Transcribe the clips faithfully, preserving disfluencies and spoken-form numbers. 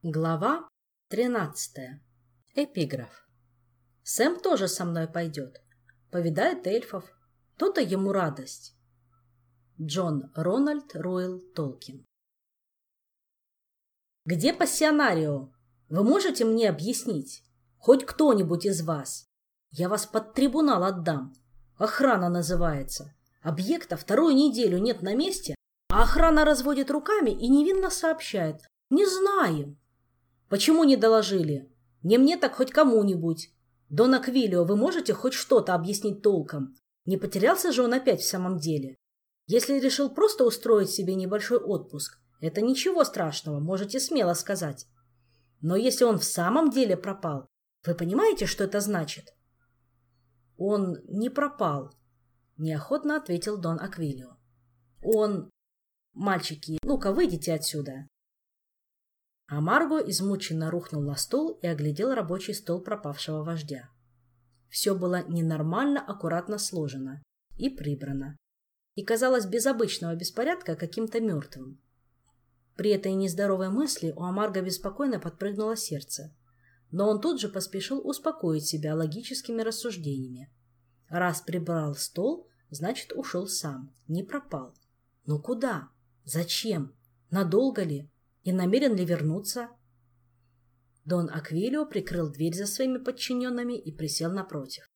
Глава тринадцатая. Эпиграф. Сэм тоже со мной пойдет. Повидает эльфов. То-то ему радость. Джон Рональд Ройл Толкин. Где пассионарио? Вы можете мне объяснить? Хоть кто-нибудь из вас? Я вас под трибунал отдам. Охрана называется. Объекта вторую неделю нет на месте, а охрана разводит руками и невинно сообщает: не знаем. Почему не доложили? Не мне, так хоть кому-нибудь. Дон Аквилио, вы можете хоть что-то объяснить толком? Не потерялся же он опять в самом деле? Если решил просто устроить себе небольшой отпуск, это ничего страшного, можете смело сказать. Но если он в самом деле пропал, вы понимаете, что это значит? Он не пропал, неохотно ответил Дон Аквилио. Он... Мальчики, ну-ка, выйдите отсюда. А Марго измученно рухнул на стул и оглядел рабочий стол пропавшего вождя. Все было ненормально аккуратно сложено и прибрано, и казалось без обычного беспорядка каким-то мертвым. При этой нездоровой мысли у Амарго беспокойно подпрыгнуло сердце, но он тут же поспешил успокоить себя логическими рассуждениями. Раз прибрал стол, значит, ушел сам, не пропал. Но куда? Зачем? Надолго ли? И намерен ли вернуться? Дон Аквилио прикрыл дверь за своими подчиненными и присел напротив.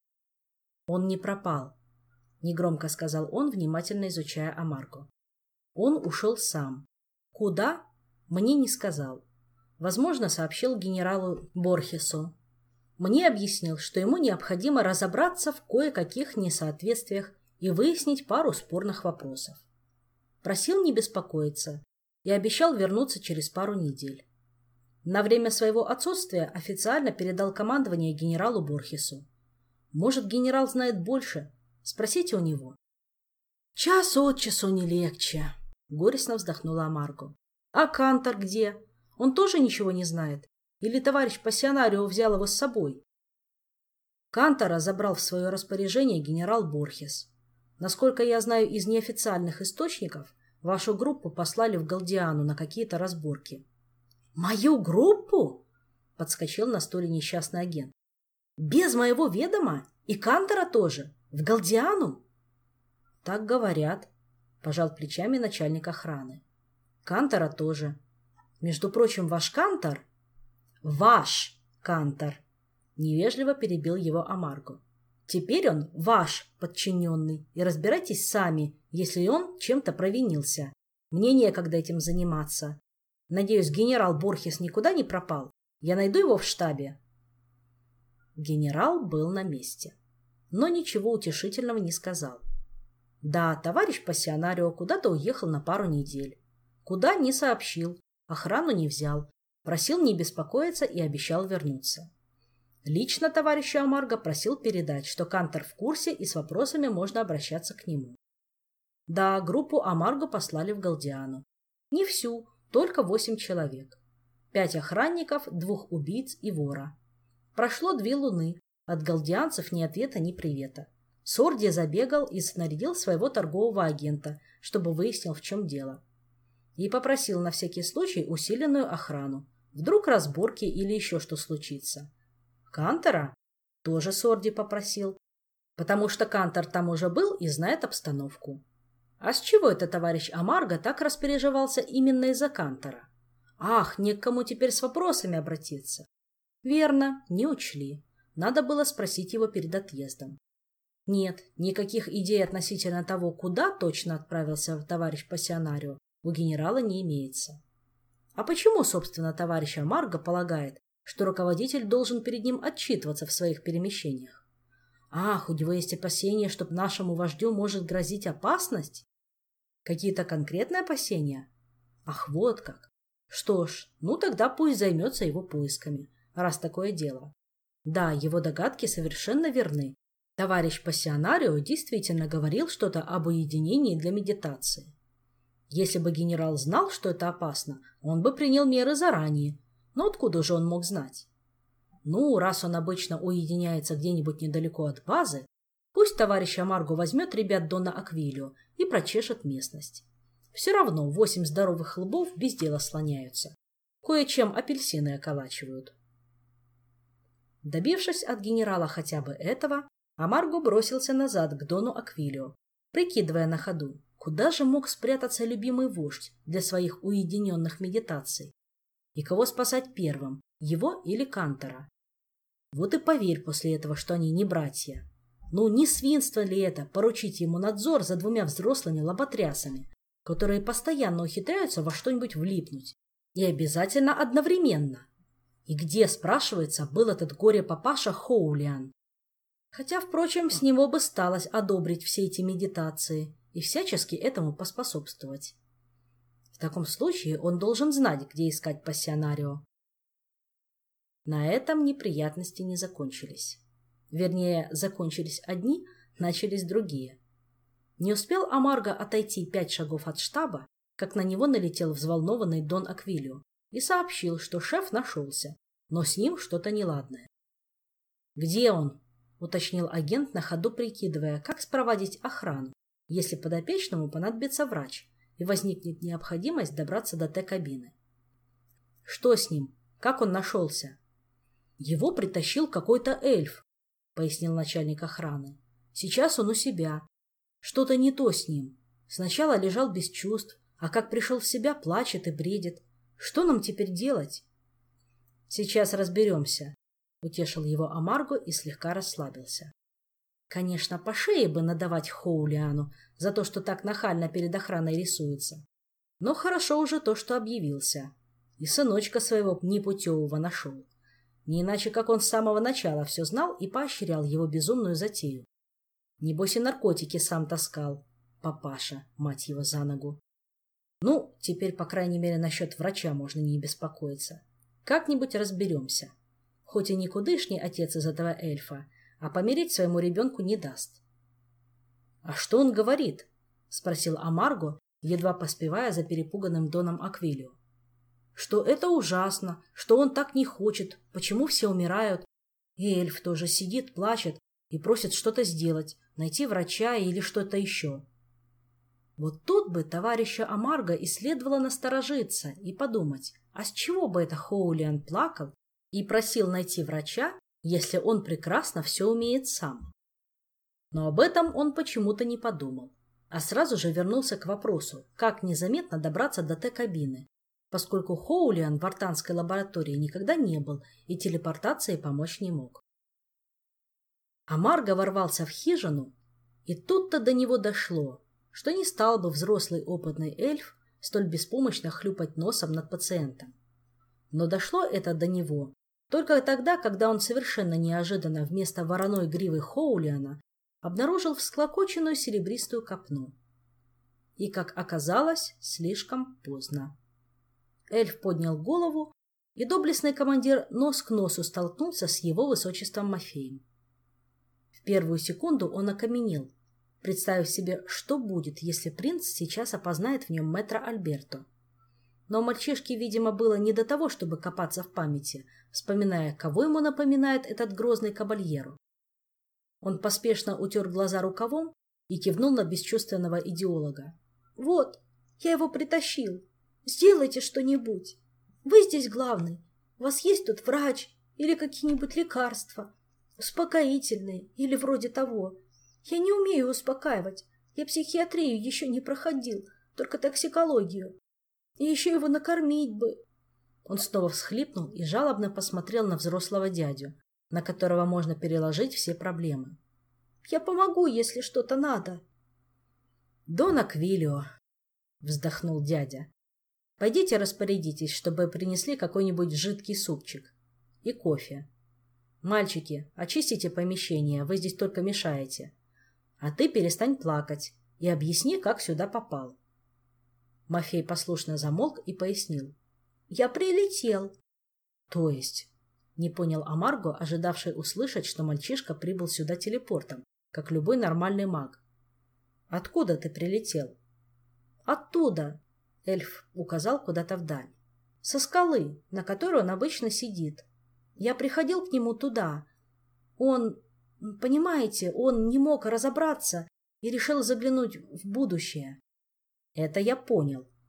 Он не пропал, негромко сказал он, внимательно изучая Амарго. Он ушел сам. Куда? Мне не сказал. Возможно, сообщил генералу Борхесу. Мне объяснил, что ему необходимо разобраться в кое-каких несоответствиях и выяснить пару спорных вопросов. Просил не беспокоиться и обещал вернуться через пару недель. На время своего отсутствия официально передал командование генералу Борхесу. Может, генерал знает больше? Спросите у него. Час от часу не легче, горестно вздохнула Амарго. А Кантор где? Он тоже ничего не знает? Или товарищ пассионарио взял его с собой? Кантора забрал в свое распоряжение генерал Борхес. Насколько я знаю из неофициальных источников, вашу группу послали в Галдиану на какие-то разборки. «Мою группу?» — подскочил на стуле несчастный агент. «Без моего ведома? И Кантора тоже? В Галдиану?» «Так говорят», — пожал плечами начальник охраны. «Кантора тоже. Между прочим, ваш Кантор...» «Ваш Кантор!» — невежливо перебил его Амарго. «Теперь он ваш подчиненный, и разбирайтесь сами, если он чем-то провинился. Мне некогда этим заниматься. Надеюсь, генерал Борхес никуда не пропал? Я найду его в штабе». Генерал был на месте, но ничего утешительного не сказал. Да, товарищ пассионарио куда-то уехал на пару недель. Куда — не сообщил, охрану не взял, просил не беспокоиться и обещал вернуться. Лично товарищу Амарго просил передать, что Кантор в курсе и с вопросами можно обращаться к нему. Да, группу Амарго послали в Галдиану. Не всю, только восемь человек. Пять охранников, двух убийц и вора. Прошло две луны, от галдианцев ни ответа, ни привета. Сорди забегал и снарядил своего торгового агента, чтобы выяснил, в чем дело. И попросил на всякий случай усиленную охрану. Вдруг разборки или еще что случится. Кантора тоже Сорди попросил, потому что Кантор там уже был и знает обстановку. А с чего это товарищ Амарго так распереживался именно из-за Кантора? Ах, не к кому теперь с вопросами обратиться. Верно, не учли. Надо было спросить его перед отъездом. Нет, никаких идей относительно того, куда точно отправился товарищ пассионарио, у генерала не имеется. А почему, собственно, товарищ Амарго полагает, что руководитель должен перед ним отчитываться в своих перемещениях? Ах, у него есть опасения, что нашему вождю может грозить опасность? Какие-то конкретные опасения? Ах, вот как. Что ж, ну тогда пусть займется его поисками, раз такое дело. Да, его догадки совершенно верны. Товарищ пассионарио действительно говорил что-то об уединении для медитации. Если бы генерал знал, что это опасно, он бы принял меры заранее. Но откуда же он мог знать? Ну, раз он обычно уединяется где-нибудь недалеко от базы, пусть товарищ Амарго возьмет ребят Дона Аквилио и прочешет местность. Все равно восемь здоровых лбов без дела слоняются. Кое-чем апельсины околачивают. Добившись от генерала хотя бы этого, Амарго бросился назад к Дону Аквилио, прикидывая на ходу, куда же мог спрятаться любимый вождь для своих уединенных медитаций, и кого спасать первым, его или Кантора. Вот и поверь после этого, что они не братья. Ну, не свинство ли это поручить ему надзор за двумя взрослыми лоботрясами, которые постоянно ухитряются во что-нибудь влипнуть, и обязательно одновременно? И где, спрашивается, был этот горе-папаша Хоулиан? Хотя, впрочем, с него бы сталось одобрить все эти медитации и всячески этому поспособствовать. В таком случае он должен знать, где искать пассионарио. На этом неприятности не закончились. Вернее, закончились одни, начались другие. Не успел Амарго отойти пять шагов от штаба, как на него налетел взволнованный Дон Аквилио и сообщил, что шеф нашелся, но с ним что-то неладное. «Где он?» — уточнил агент, на ходу прикидывая, как спровадить охрану, если подопечному понадобится врач и возникнет необходимость добраться до Т-кабины. «Что с ним? Как он нашелся?» «Его притащил какой-то эльф», — пояснил начальник охраны. «Сейчас он у себя. Что-то не то с ним. Сначала лежал без чувств, а как пришел в себя, плачет и бредит. Что нам теперь делать?» «Сейчас разберемся», — утешил его Амарго и слегка расслабился. Конечно, по шее бы надавать Хоулиану за то, что так нахально перед охраной рисуется. Но хорошо уже то, что объявился. И сыночка своего непутевого нашел. Не иначе, как он с самого начала все знал и поощрял его безумную затею. Небось и наркотики сам таскал. Папаша, мать его за ногу. Ну, теперь, по крайней мере, насчет врача можно не беспокоиться. Как-нибудь разберемся. Хоть и никудышний отец из этого эльфа, а помереть своему ребенку не даст. — А что он говорит? — спросил Амарго, едва поспевая за перепуганным Доном Аквилио. — Что это ужасно, что он так не хочет, почему все умирают. И эльф тоже сидит, плачет и просит что-то сделать, найти врача или что-то еще. Вот тут бы товарища Амарго и следовало насторожиться и подумать, а с чего бы это Хоулиан плакал и просил найти врача, если он прекрасно все умеет сам. Но об этом он почему-то не подумал, а сразу же вернулся к вопросу, как незаметно добраться до Т-кабины, поскольку Хоулиан в артанской лаборатории никогда не был и телепортацией помочь не мог. Амарго ворвался в хижину, и тут-то до него дошло, что не стал бы взрослый опытный эльф столь беспомощно хлюпать носом над пациентом. Но дошло это до него только тогда, когда он совершенно неожиданно вместо вороной гривы Хоулиана обнаружил всклокоченную серебристую копну. И, как оказалось, слишком поздно. Эльф поднял голову, и доблестный командир нос к носу столкнулся с его высочеством Мафеем. В первую секунду он окаменел, представив себе, что будет, если принц сейчас опознает в нем мэтра Альберто. Но мальчишке, видимо, было не до того, чтобы копаться в памяти, вспоминая, кого ему напоминает этот грозный кабальеро. Он поспешно утер глаза рукавом и кивнул на бесчувственного идеолога. «Вот, я его притащил. Сделайте что-нибудь. Вы здесь главный. У вас есть тут врач или какие-нибудь лекарства? Успокоительные или вроде того. Я не умею успокаивать. Я психиатрию еще не проходил, только токсикологию. И еще его накормить бы». Он снова всхлипнул и жалобно посмотрел на взрослого дядю, на которого можно переложить все проблемы. «Я помогу, если что-то надо». «Дон Аквилио», — вздохнул дядя, — «пойдите распорядитесь, чтобы принесли какой-нибудь жидкий супчик и кофе. Мальчики, очистите помещение, вы здесь только мешаете. А ты перестань плакать и объясни, как сюда попал». Мафей послушно замолк и пояснил. «Я прилетел». «То есть?» — не понял Амарго, ожидавший услышать, что мальчишка прибыл сюда телепортом, как любой нормальный маг. «Откуда ты прилетел?» «Оттуда», — эльф указал куда-то вдаль. «Со скалы, на которой он обычно сидит. Я приходил к нему туда. Он, понимаете, он не мог разобраться и решил заглянуть в будущее». «Это я понял.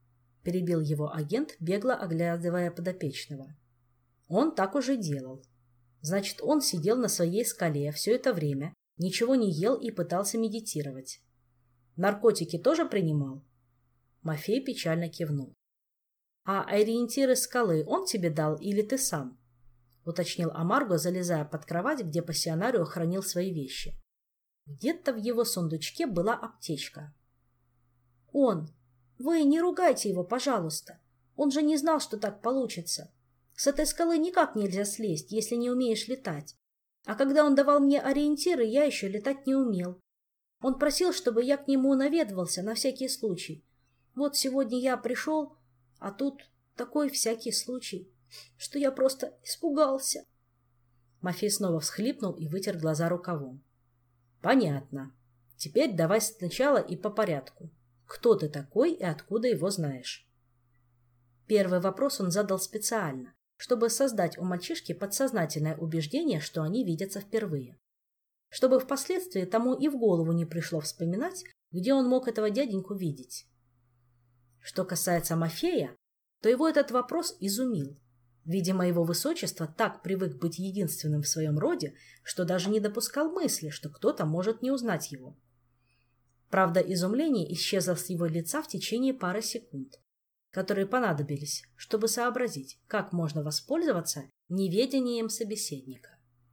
— перебил его агент, бегло оглядывая подопечного. Он так уже делал. Значит, он сидел на своей скале все это время, ничего не ел и пытался медитировать. Наркотики тоже принимал? Мафей печально кивнул. — А ориентиры скалы он тебе дал или ты сам? — уточнил Амарго, залезая под кровать, где пассионарио хранил свои вещи. Где-то в его сундучке была аптечка. — Он! Вы не ругайте его, пожалуйста. Он же не знал, что так получится. С этой скалы никак нельзя слезть, если не умеешь летать. А когда он давал мне ориентиры, я еще летать не умел. Он просил, чтобы я к нему наведывался на всякий случай. Вот сегодня я пришел, а тут такой всякий случай, что я просто испугался. Мафей снова всхлипнул и вытер глаза рукавом. — Понятно. Теперь давай сначала и по порядку. Кто ты такой и откуда его знаешь? Первый вопрос он задал специально, чтобы создать у мальчишки подсознательное убеждение, что они видятся впервые. Чтобы впоследствии тому и в голову не пришло вспоминать, где он мог этого дяденьку видеть. Что касается Мафея, то его этот вопрос изумил. Видимо, его высочество так привык быть единственным в своем роде, что даже не допускал мысли, что кто-то может не узнать его. Правда, изумление исчезло с его лица в течение пары секунд, которые понадобились, чтобы сообразить, как можно воспользоваться неведением собеседника.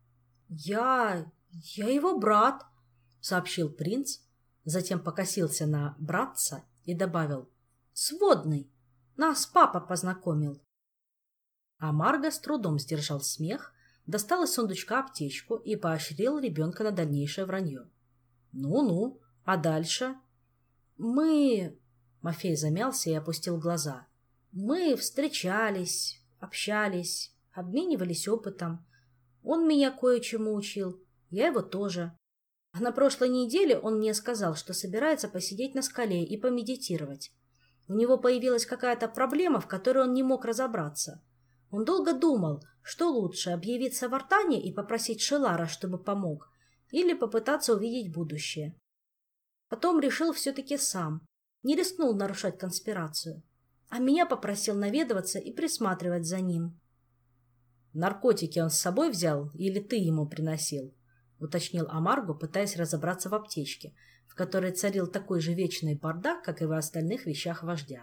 «Я... я его брат», — сообщил принц, затем покосился на братца и добавил: «Сводный. Нас папа познакомил». А Марго с трудом сдержал смех, достал из сундучка аптечку и поощрил ребенка на дальнейшее вранье. «Ну-ну, а дальше?» «Мы...» — Мафей замялся и опустил глаза. «Мы встречались, общались, обменивались опытом. Он меня кое-чему учил, я его тоже. А на прошлой неделе он мне сказал, что собирается посидеть на скале и помедитировать. У него появилась какая-то проблема, в которой он не мог разобраться. Он долго думал, что лучше — объявиться в Артане и попросить Шелара, чтобы помог, или попытаться увидеть будущее. Потом решил все-таки сам, не рискнул нарушать конспирацию, а меня попросил наведываться и присматривать за ним». «Наркотики он с собой взял или ты ему приносил?» — уточнил Амарго, пытаясь разобраться в аптечке, в которой царил такой же вечный бардак, как и в остальных вещах вождя.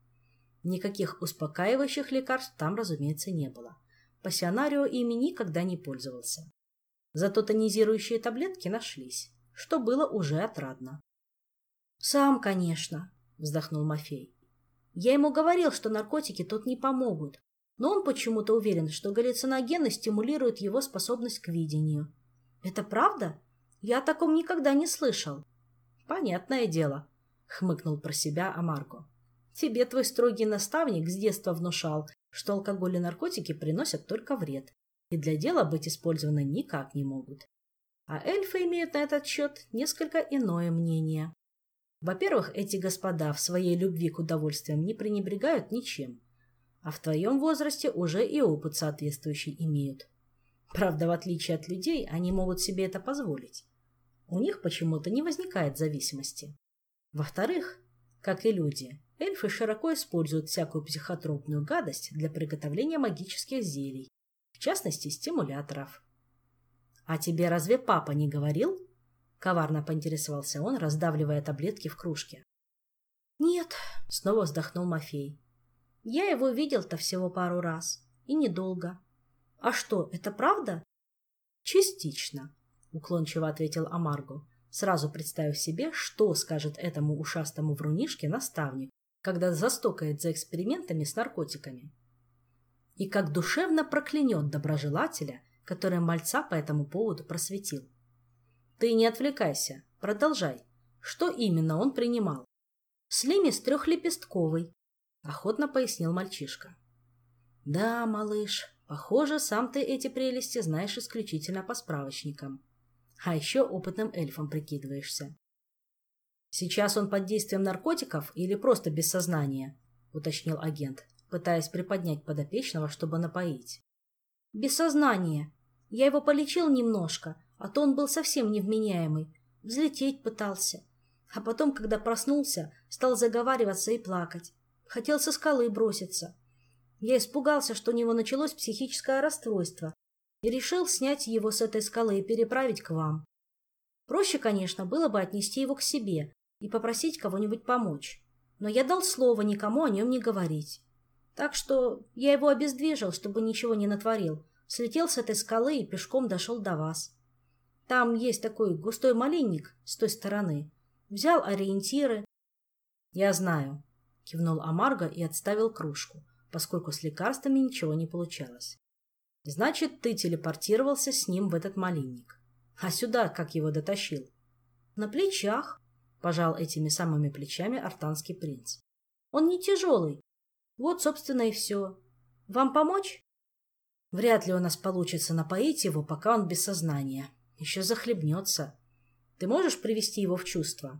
Никаких успокаивающих лекарств там, разумеется, не было. Пассионарио ими никогда не пользовался. Зато тонизирующие таблетки нашлись, что было уже отрадно. «Сам, конечно», — вздохнул Мафей. «Я ему говорил, что наркотики тут не помогут, но он почему-то уверен, что галлюциногены стимулируют его способность к видению. Это правда? Я о таком никогда не слышал». «Понятное дело», — хмыкнул про себя Амарго. «Тебе твой строгий наставник с детства внушал, что алкоголь и наркотики приносят только вред, и для дела быть использованы никак не могут. А эльфы имеют на этот счет несколько иное мнение. Во-первых, эти господа в своей любви к удовольствиям не пренебрегают ничем, а в твоем возрасте уже и опыт соответствующий имеют. Правда, в отличие от людей, они могут себе это позволить. У них почему-то не возникает зависимости. Во-вторых, как и люди, эльфы широко используют всякую психотропную гадость для приготовления магических зелий, в частности, стимуляторов. «А тебе разве папа не говорил?» — коварно поинтересовался он, раздавливая таблетки в кружке. «Нет», — снова вздохнул Мафей. «Я его видел-то всего пару раз, и недолго. А что, это правда?» «Частично», — уклончиво ответил Амарго, сразу представив себе, что скажет этому ушастому врунишке наставник, когда застукает за экспериментами с наркотиками. И как душевно проклянет доброжелателя, который мальца по этому поводу просветил. «Ты не отвлекайся, продолжай. Что именно он принимал?» «Слимис трехлепестковый», — охотно пояснил мальчишка. «Да, малыш, похоже, сам ты эти прелести знаешь исключительно по справочникам. А еще опытным эльфом прикидываешься». «Сейчас он под действием наркотиков или просто без сознания?» — уточнил агент, пытаясь приподнять подопечного, чтобы напоить. «Без сознания. Я его полечил немножко, а то он был совсем невменяемый. Взлететь пытался. А потом, когда проснулся, стал заговариваться и плакать. Хотел со скалы броситься. Я испугался, что у него началось психическое расстройство, и решил снять его с этой скалы и переправить к вам. Проще, конечно, было бы отнести его к себе и попросить кого-нибудь помочь, но я дал слово никому о нем не говорить. Так что я его обездвижил, чтобы ничего не натворил, слетел с этой скалы и пешком дошел до вас. Там есть такой густой малинник с той стороны. Взял ориентиры. — Я знаю, — кивнул Амарго и отставил кружку, поскольку с лекарствами ничего не получалось. — Значит, ты телепортировался с ним в этот малинник. А сюда как его дотащил? — На плечах, — пожал этими самыми плечами артанский принц. — Он не тяжелый. Вот, собственно, и все. Вам помочь? Вряд ли у нас получится напоить его, пока он без сознания. Еще захлебнется. Ты можешь привести его в чувство?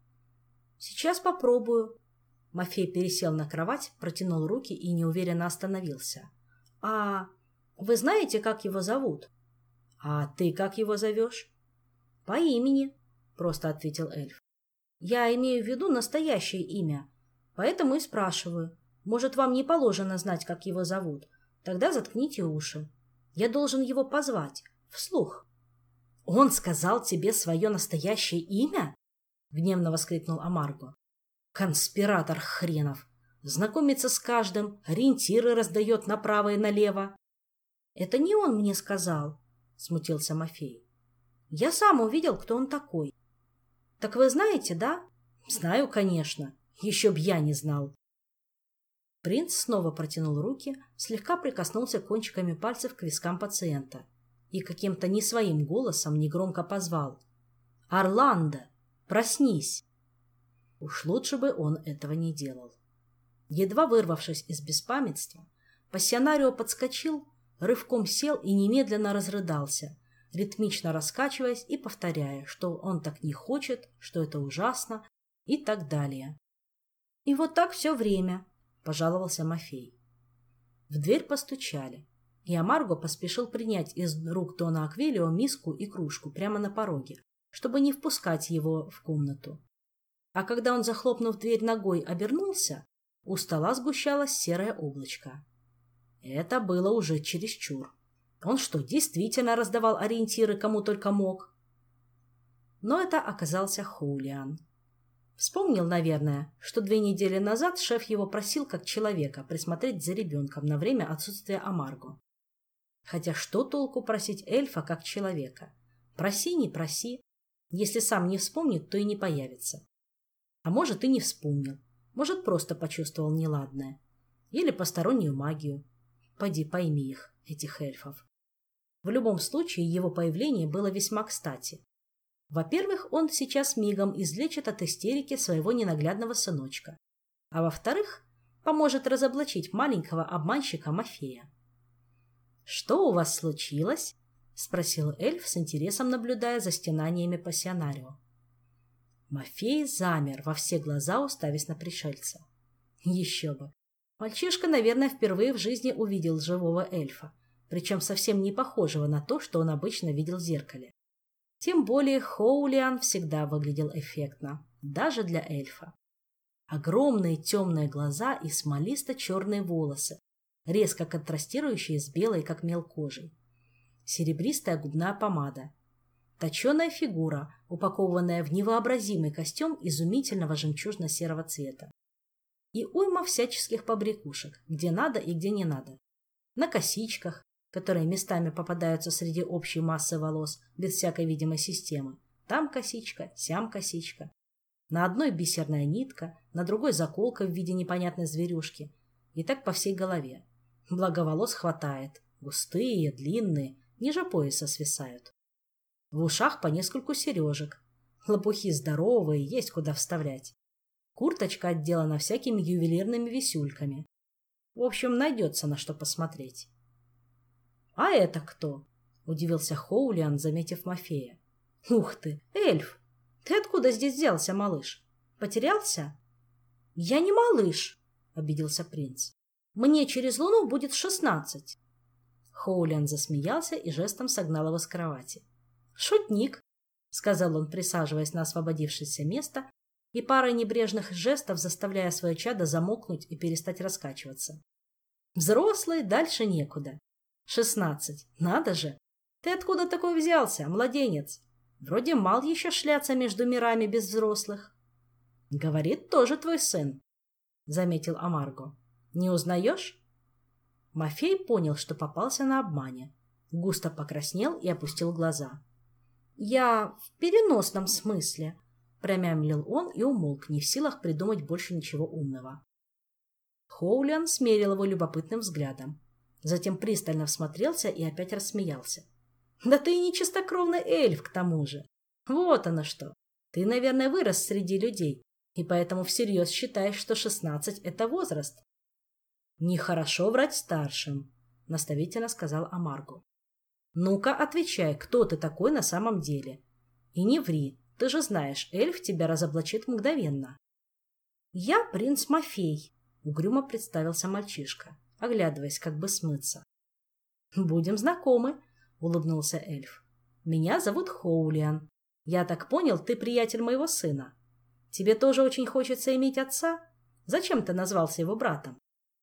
Сейчас попробую. Мафей пересел на кровать, протянул руки и неуверенно остановился. А вы знаете, как его зовут? А ты как его зовешь? По имени, просто ответил эльф. Я имею в виду настоящее имя, поэтому и спрашиваю. Может, вам не положено знать, как его зовут? Тогда заткните уши. Я должен его позвать, вслух. — Он сказал тебе свое настоящее имя? — гневно воскликнул Амарго. — Конспиратор хренов! Знакомится с каждым, ориентиры раздает направо и налево. — Это не он мне сказал, — смутился Мафей. — Я сам увидел, кто он такой. — Так вы знаете, да? — Знаю, конечно. Еще б я не знал. Принц снова протянул руки, слегка прикоснулся кончиками пальцев к вискам пациента и каким-то не своим голосом негромко позвал: «Орландо, проснись!» Уж лучше бы он этого не делал. Едва вырвавшись из беспамятства, пассионарио подскочил, рывком сел и немедленно разрыдался, ритмично раскачиваясь и повторяя, что он так не хочет, что это ужасно и так далее. И вот так все время, — пожаловался Мафей. В дверь постучали, и Амарго поспешил принять из рук Дона Аквилио миску и кружку прямо на пороге, чтобы не впускать его в комнату. А когда он, захлопнув дверь ногой, обернулся, у стола сгущалось серое облачко. Это было уже чересчур. Он что, действительно раздавал ориентиры кому только мог? Но это оказался Хоулиан. Вспомнил, наверное, что две недели назад шеф его просил как человека присмотреть за ребенком на время отсутствия Амарго. Хотя что толку просить эльфа как человека? Проси, не проси. Если сам не вспомнит, то и не появится. А может, и не вспомнил. Может, просто почувствовал неладное. Или постороннюю магию. Поди пойми их, этих эльфов. В любом случае, его появление было весьма кстати. Во-первых, он сейчас мигом излечит от истерики своего ненаглядного сыночка. А во-вторых, поможет разоблачить маленького обманщика Мафея. «Что у вас случилось?» — спросил эльф с интересом, наблюдая за стенаниями пассионарио. Мафей замер, во все глаза уставясь на пришельца. Еще бы! Мальчишка, наверное, впервые в жизни увидел живого эльфа, причем совсем не похожего на то, что он обычно видел в зеркале. Тем более Хоулиан всегда выглядел эффектно, даже для эльфа. Огромные темные глаза и смолисто-черные волосы, резко контрастирующие с белой, как мел, кожей. Серебристая губная помада. Точеная фигура, упакованная в невообразимый костюм изумительного жемчужно-серого цвета. И уйма всяческих побрякушек, где надо и где не надо. На косичках, которые местами попадаются среди общей массы волос без всякой видимой системы. Там косичка, сям косичка. На одной бисерная нитка, на другой заколка в виде непонятной зверюшки. И так по всей голове. Благо волос хватает. Густые, длинные, ниже пояса свисают. В ушах по нескольку сережек. Лопухи здоровые, есть куда вставлять. Курточка отделана всякими ювелирными висюльками. В общем, найдется на что посмотреть. — А это кто? — удивился Хоулиан, заметив Мафея. — Ух ты, эльф! Ты откуда здесь взялся, малыш? Потерялся? — Я не малыш, — обиделся принц. — Мне через луну будет шестнадцать. Хоулиан засмеялся и жестом согнал его с кровати. — Шутник, — сказал он, присаживаясь на освободившееся место и парой небрежных жестов заставляя свое чадо замолкнуть и перестать раскачиваться. Взрослый, дальше некуда. Шестнадцать. Надо же! Ты откуда такой взялся, младенец? Вроде мал еще шляться между мирами без взрослых. Говорит, тоже твой сын, заметил Амарго. Не узнаешь? Мафей понял, что попался на обмане. Густо покраснел и опустил глаза. Я в переносном смысле, промямлил он и умолк, не в силах придумать больше ничего умного. Хоулиан смерил его любопытным взглядом. Затем пристально всмотрелся и опять рассмеялся. Да ты и не чистокровный эльф, к тому же. Вот оно что. Ты, наверное, вырос среди людей, и поэтому всерьез считаешь, что шестнадцать — это возраст. Нехорошо врать старшим, наставительно сказал Амарго. Ну-ка, отвечай, кто ты такой на самом деле. И не ври, ты же знаешь, эльф тебя разоблачит мгновенно. Я принц Мафей, угрюмо представился мальчишка, оглядываясь, как бы смыться. Будем знакомы, улыбнулся эльф. Меня зовут Хоулиан. Я так понял, ты приятель моего сына. Тебе тоже очень хочется иметь отца? Зачем ты назвался его братом?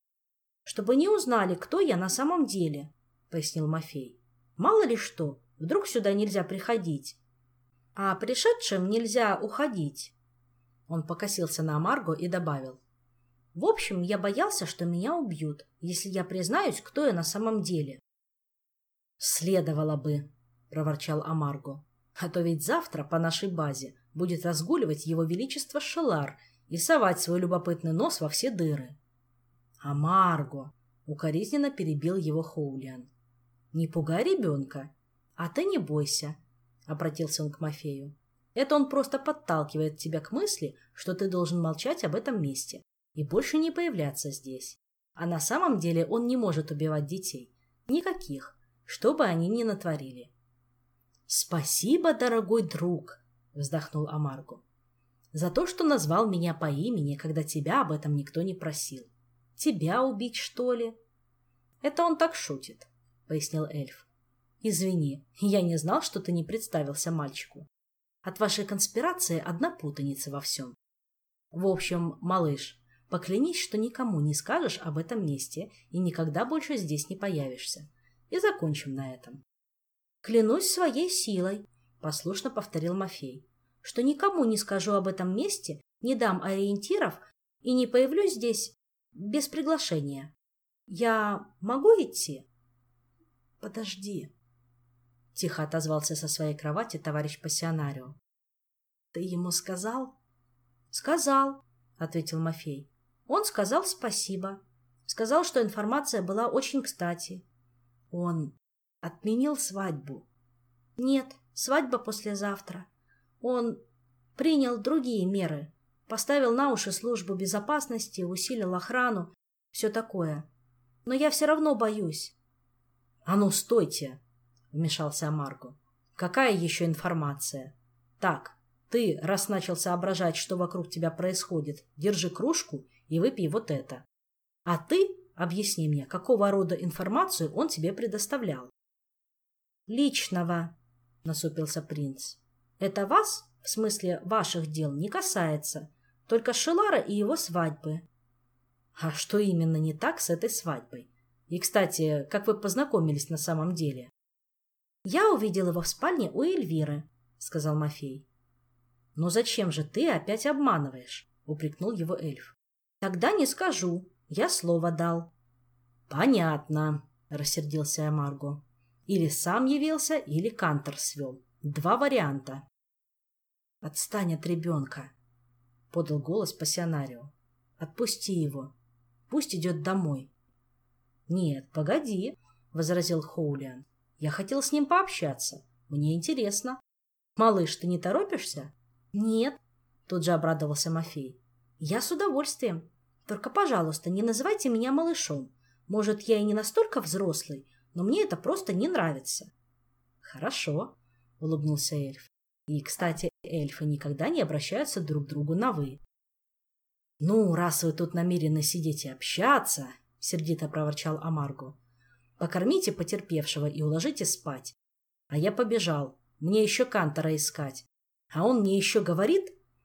Чтобы не узнали, кто я на самом деле, пояснил Мафей. Мало ли что, вдруг сюда нельзя приходить. А пришедшим нельзя уходить. Он покосился на Амарго и добавил. В общем, я боялся, что меня убьют, если я признаюсь, кто я на самом деле. Следовало бы, проворчал Амарго. А то ведь завтра по нашей базе будет разгуливать его величество Шелар и совать свой любопытный нос во все дыры. Амарго, укоризненно перебил его Хоулиан. Не пугай ребенка. А ты не бойся, обратился он к Мафею. Это он просто подталкивает тебя к мысли, что ты должен молчать об этом месте и больше не появляться здесь. А на самом деле он не может убивать детей. Никаких, что бы они ни натворили. «Спасибо, дорогой друг», — вздохнул Амарго, «за то, что назвал меня по имени, когда тебя об этом никто не просил. Тебя убить, что ли?» «Это он так шутит», — пояснил эльф. «Извини, я не знал, что ты не представился мальчику. От вашей конспирации одна путаница во всем. В общем, малыш, поклянись, что никому не скажешь об этом месте и никогда больше здесь не появишься. И закончим на этом». «Клянусь своей силой», — послушно повторил Мафей, «что никому не скажу об этом месте, не дам ориентиров и не появлюсь здесь без приглашения. Я могу идти?» «Подожди», — тихо отозвался со своей кровати товарищ пассионарио. «Ты ему сказал?» «Сказал», — ответил Мафей. «Он сказал спасибо. Сказал, что информация была очень кстати. Он отменил свадьбу?» «Нет, свадьба послезавтра. Он принял другие меры. Поставил на уши службу безопасности, усилил охрану, все такое. Но я все равно боюсь». «А ну, стойте!» — вмешался Амарго. «Какая еще информация? Так, ты, раз начал соображать, что вокруг тебя происходит, держи кружку и выпей вот это. А ты объясни мне, какого рода информацию он тебе предоставлял». «Личного», — насупился принц. «Это вас, в смысле ваших дел, не касается, только Шелара и его свадьбы». «А что именно не так с этой свадьбой? И, кстати, как вы познакомились на самом деле?» «Я увидел его в спальне у Эльвиры», — сказал Мафей. «Но зачем же ты опять обманываешь?» — упрекнул его эльф. «Тогда не скажу. Я слово дал». «Понятно», — рассердился Амарго. «Или сам явился, или Кантор свел. Два варианта». «Отстань от ребенка», — подал голос пассионарио. «Отпусти его. Пусть идет домой». «Нет, погоди», — возразил Хоулиан. «Я хотел с ним пообщаться. Мне интересно». «Малыш, ты не торопишься?» «Нет», — тут же обрадовался Мафей. «Я с удовольствием. Только, пожалуйста, не называйте меня малышом. Может, я и не настолько взрослый, но мне это просто не нравится». «Хорошо», — улыбнулся эльф. «И, кстати, эльфы никогда не обращаются друг к другу на «вы». «Ну, раз вы тут намерены сидеть и общаться», — сердито проворчал Амарго, «покормите потерпевшего и уложите спать. А я побежал. Мне еще Кантора искать. А он мне еще говорит...»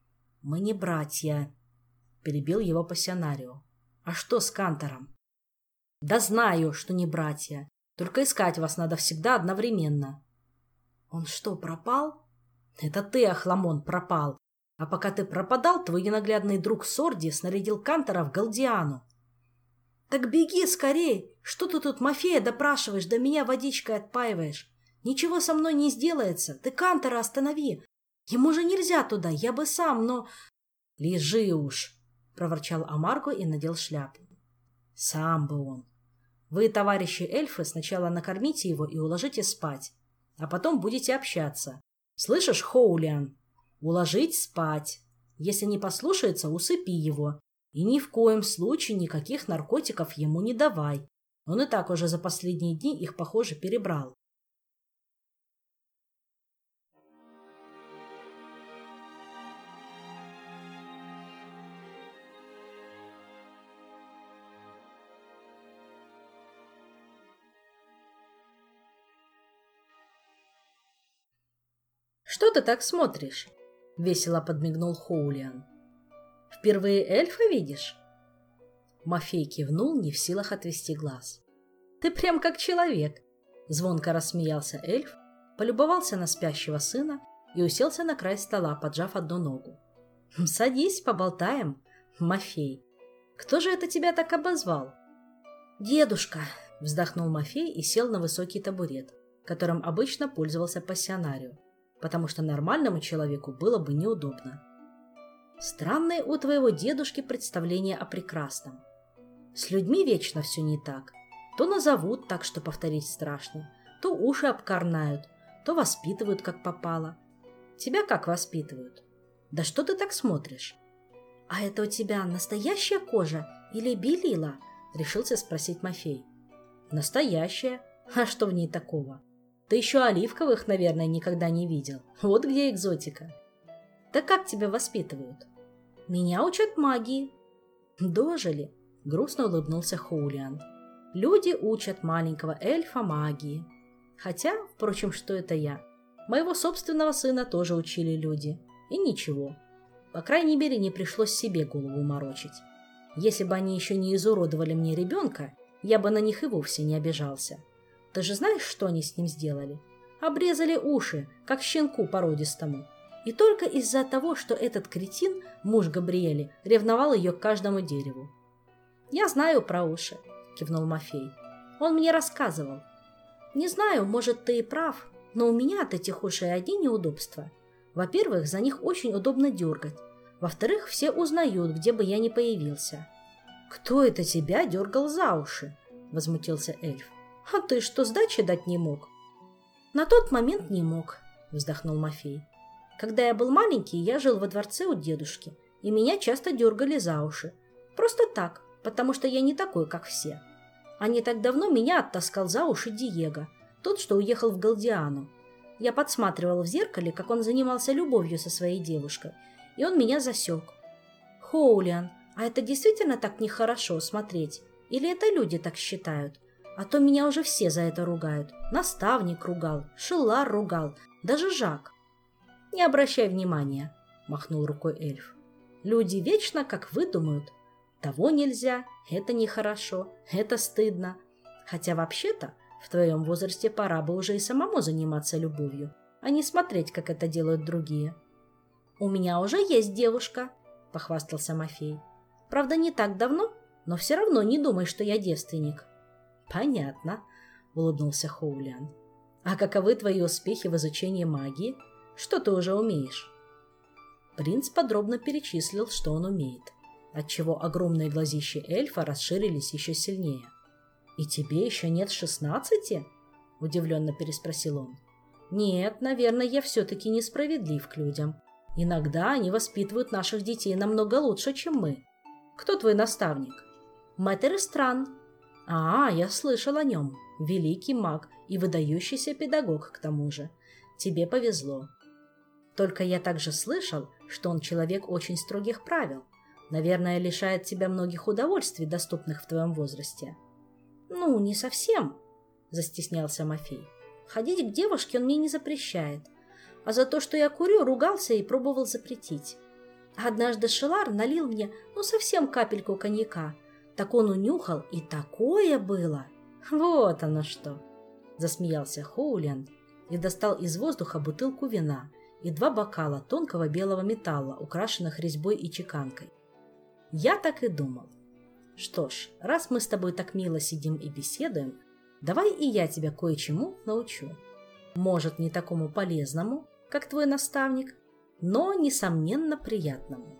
Мы не братья, перебил его пассионарио. А что с Кантором? Да знаю, что не братья. Только искать вас надо всегда одновременно. Он что, пропал? Это ты, Охламон, пропал. А пока ты пропадал, твой ненаглядный друг Сорди снарядил Кантора в Галдиану. Так беги скорей! Что ты тут Мафея допрашиваешь, да меня водичкой отпаиваешь? Ничего со мной не сделается. Ты Кантора останови. Ему же нельзя туда, я бы сам, но... Лежи уж, проворчал Амарго и надел шляпу. Сам бы он. Вы, товарищи эльфы, сначала накормите его и уложите спать, а потом будете общаться. Слышишь, Хоулиан? Уложить спать. Если не послушается, усыпи его. И ни в коем случае никаких наркотиков ему не давай. Он и так уже за последние дни их, похоже, перебрал. «Что ты так смотришь?» — весело подмигнул Хоулиан. «Впервые эльфа видишь?» Мафей кивнул, не в силах отвести глаз. «Ты прям как человек!» — звонко рассмеялся эльф, полюбовался на спящего сына и уселся на край стола, поджав одну ногу. «Садись, поболтаем, Мафей. Кто же это тебя так обозвал?» «Дедушка!» — вздохнул Мафей и сел на высокий табурет, которым обычно пользовался пассионарио, потому что нормальному человеку было бы неудобно. Странное у твоего дедушки представление о прекрасном. С людьми вечно все не так. То назовут так, что повторить страшно, то уши обкорнают, то воспитывают как попало. Тебя как воспитывают? Да что ты так смотришь? А это у тебя настоящая кожа или белила? Решился спросить Мафей. Настоящая. А что в ней такого? Ты еще оливковых, наверное, никогда не видел. Вот где экзотика. Да как тебя воспитывают? Меня учат магии. Дожили, грустно улыбнулся Хоулиан. Люди учат маленького эльфа магии. Хотя, впрочем, что это я? Моего собственного сына тоже учили люди. И ничего. По крайней мере, не пришлось себе голову морочить. Если бы они еще не изуродовали мне ребенка, я бы на них и вовсе не обижался. Ты же знаешь, что они с ним сделали? Обрезали уши, как щенку породистому. И только из-за того, что этот кретин, муж Габриэли, ревновал ее к каждому дереву. «Я знаю про уши», — кивнул Мафей. «Он мне рассказывал. Не знаю, может, ты и прав, но у меня от этих ушей одни неудобства. Во-первых, за них очень удобно дергать. Во-вторых, все узнают, где бы я ни появился». «Кто это тебя дергал за уши?» — возмутился эльф. «А ты что, сдачи дать не мог?» «На тот момент не мог», — вздохнул Мафей. «Когда я был маленький, я жил во дворце у дедушки, и меня часто дергали за уши. Просто так, потому что я не такой, как все. А не так давно меня оттаскал за уши Диего, тот, что уехал в Галдиану. Я подсматривал в зеркале, как он занимался любовью со своей девушкой, и он меня засек. Хоулиан, а это действительно так нехорошо смотреть? Или это люди так считают? А то меня уже все за это ругают. Наставник ругал, Шелар ругал, даже Жак». «Не обращай внимания», — махнул рукой эльф. «Люди вечно как выдумают. Того нельзя, это нехорошо, это стыдно. Хотя вообще-то в твоем возрасте пора бы уже и самому заниматься любовью, а не смотреть, как это делают другие». «У меня уже есть девушка», — похвастался Мафей. «Правда, не так давно, но все равно не думай, что я девственник». «Понятно», — улыбнулся Хоулиан. «А каковы твои успехи в изучении магии? Что ты уже умеешь?» Принц подробно перечислил, что он умеет, отчего огромные глазища эльфа расширились еще сильнее. «И тебе еще нет шестнадцати?» — удивленно переспросил он. «Нет, наверное, я все-таки несправедлив к людям. Иногда они воспитывают наших детей намного лучше, чем мы. Кто твой наставник?» «Мэтр Истран». «А, я слышал о нем. Великий маг и выдающийся педагог к тому же. Тебе повезло. Только я также слышал, что он человек очень строгих правил. Наверное, лишает тебя многих удовольствий, доступных в твоем возрасте». «Ну, не совсем», — застеснялся Мафей. «Ходить к девушке он мне не запрещает. А за то, что я курю, ругался и пробовал запретить. Однажды Шелар налил мне, ну, совсем капельку коньяка. Так он унюхал, и такое было. Вот оно что! Засмеялся Хоуленд и достал из воздуха бутылку вина и два бокала тонкого белого металла, украшенных резьбой и чеканкой. Я так и думал. Что ж, раз мы с тобой так мило сидим и беседуем, давай и я тебя кое-чему научу. Может, не такому полезному, как твой наставник, но, несомненно, приятному.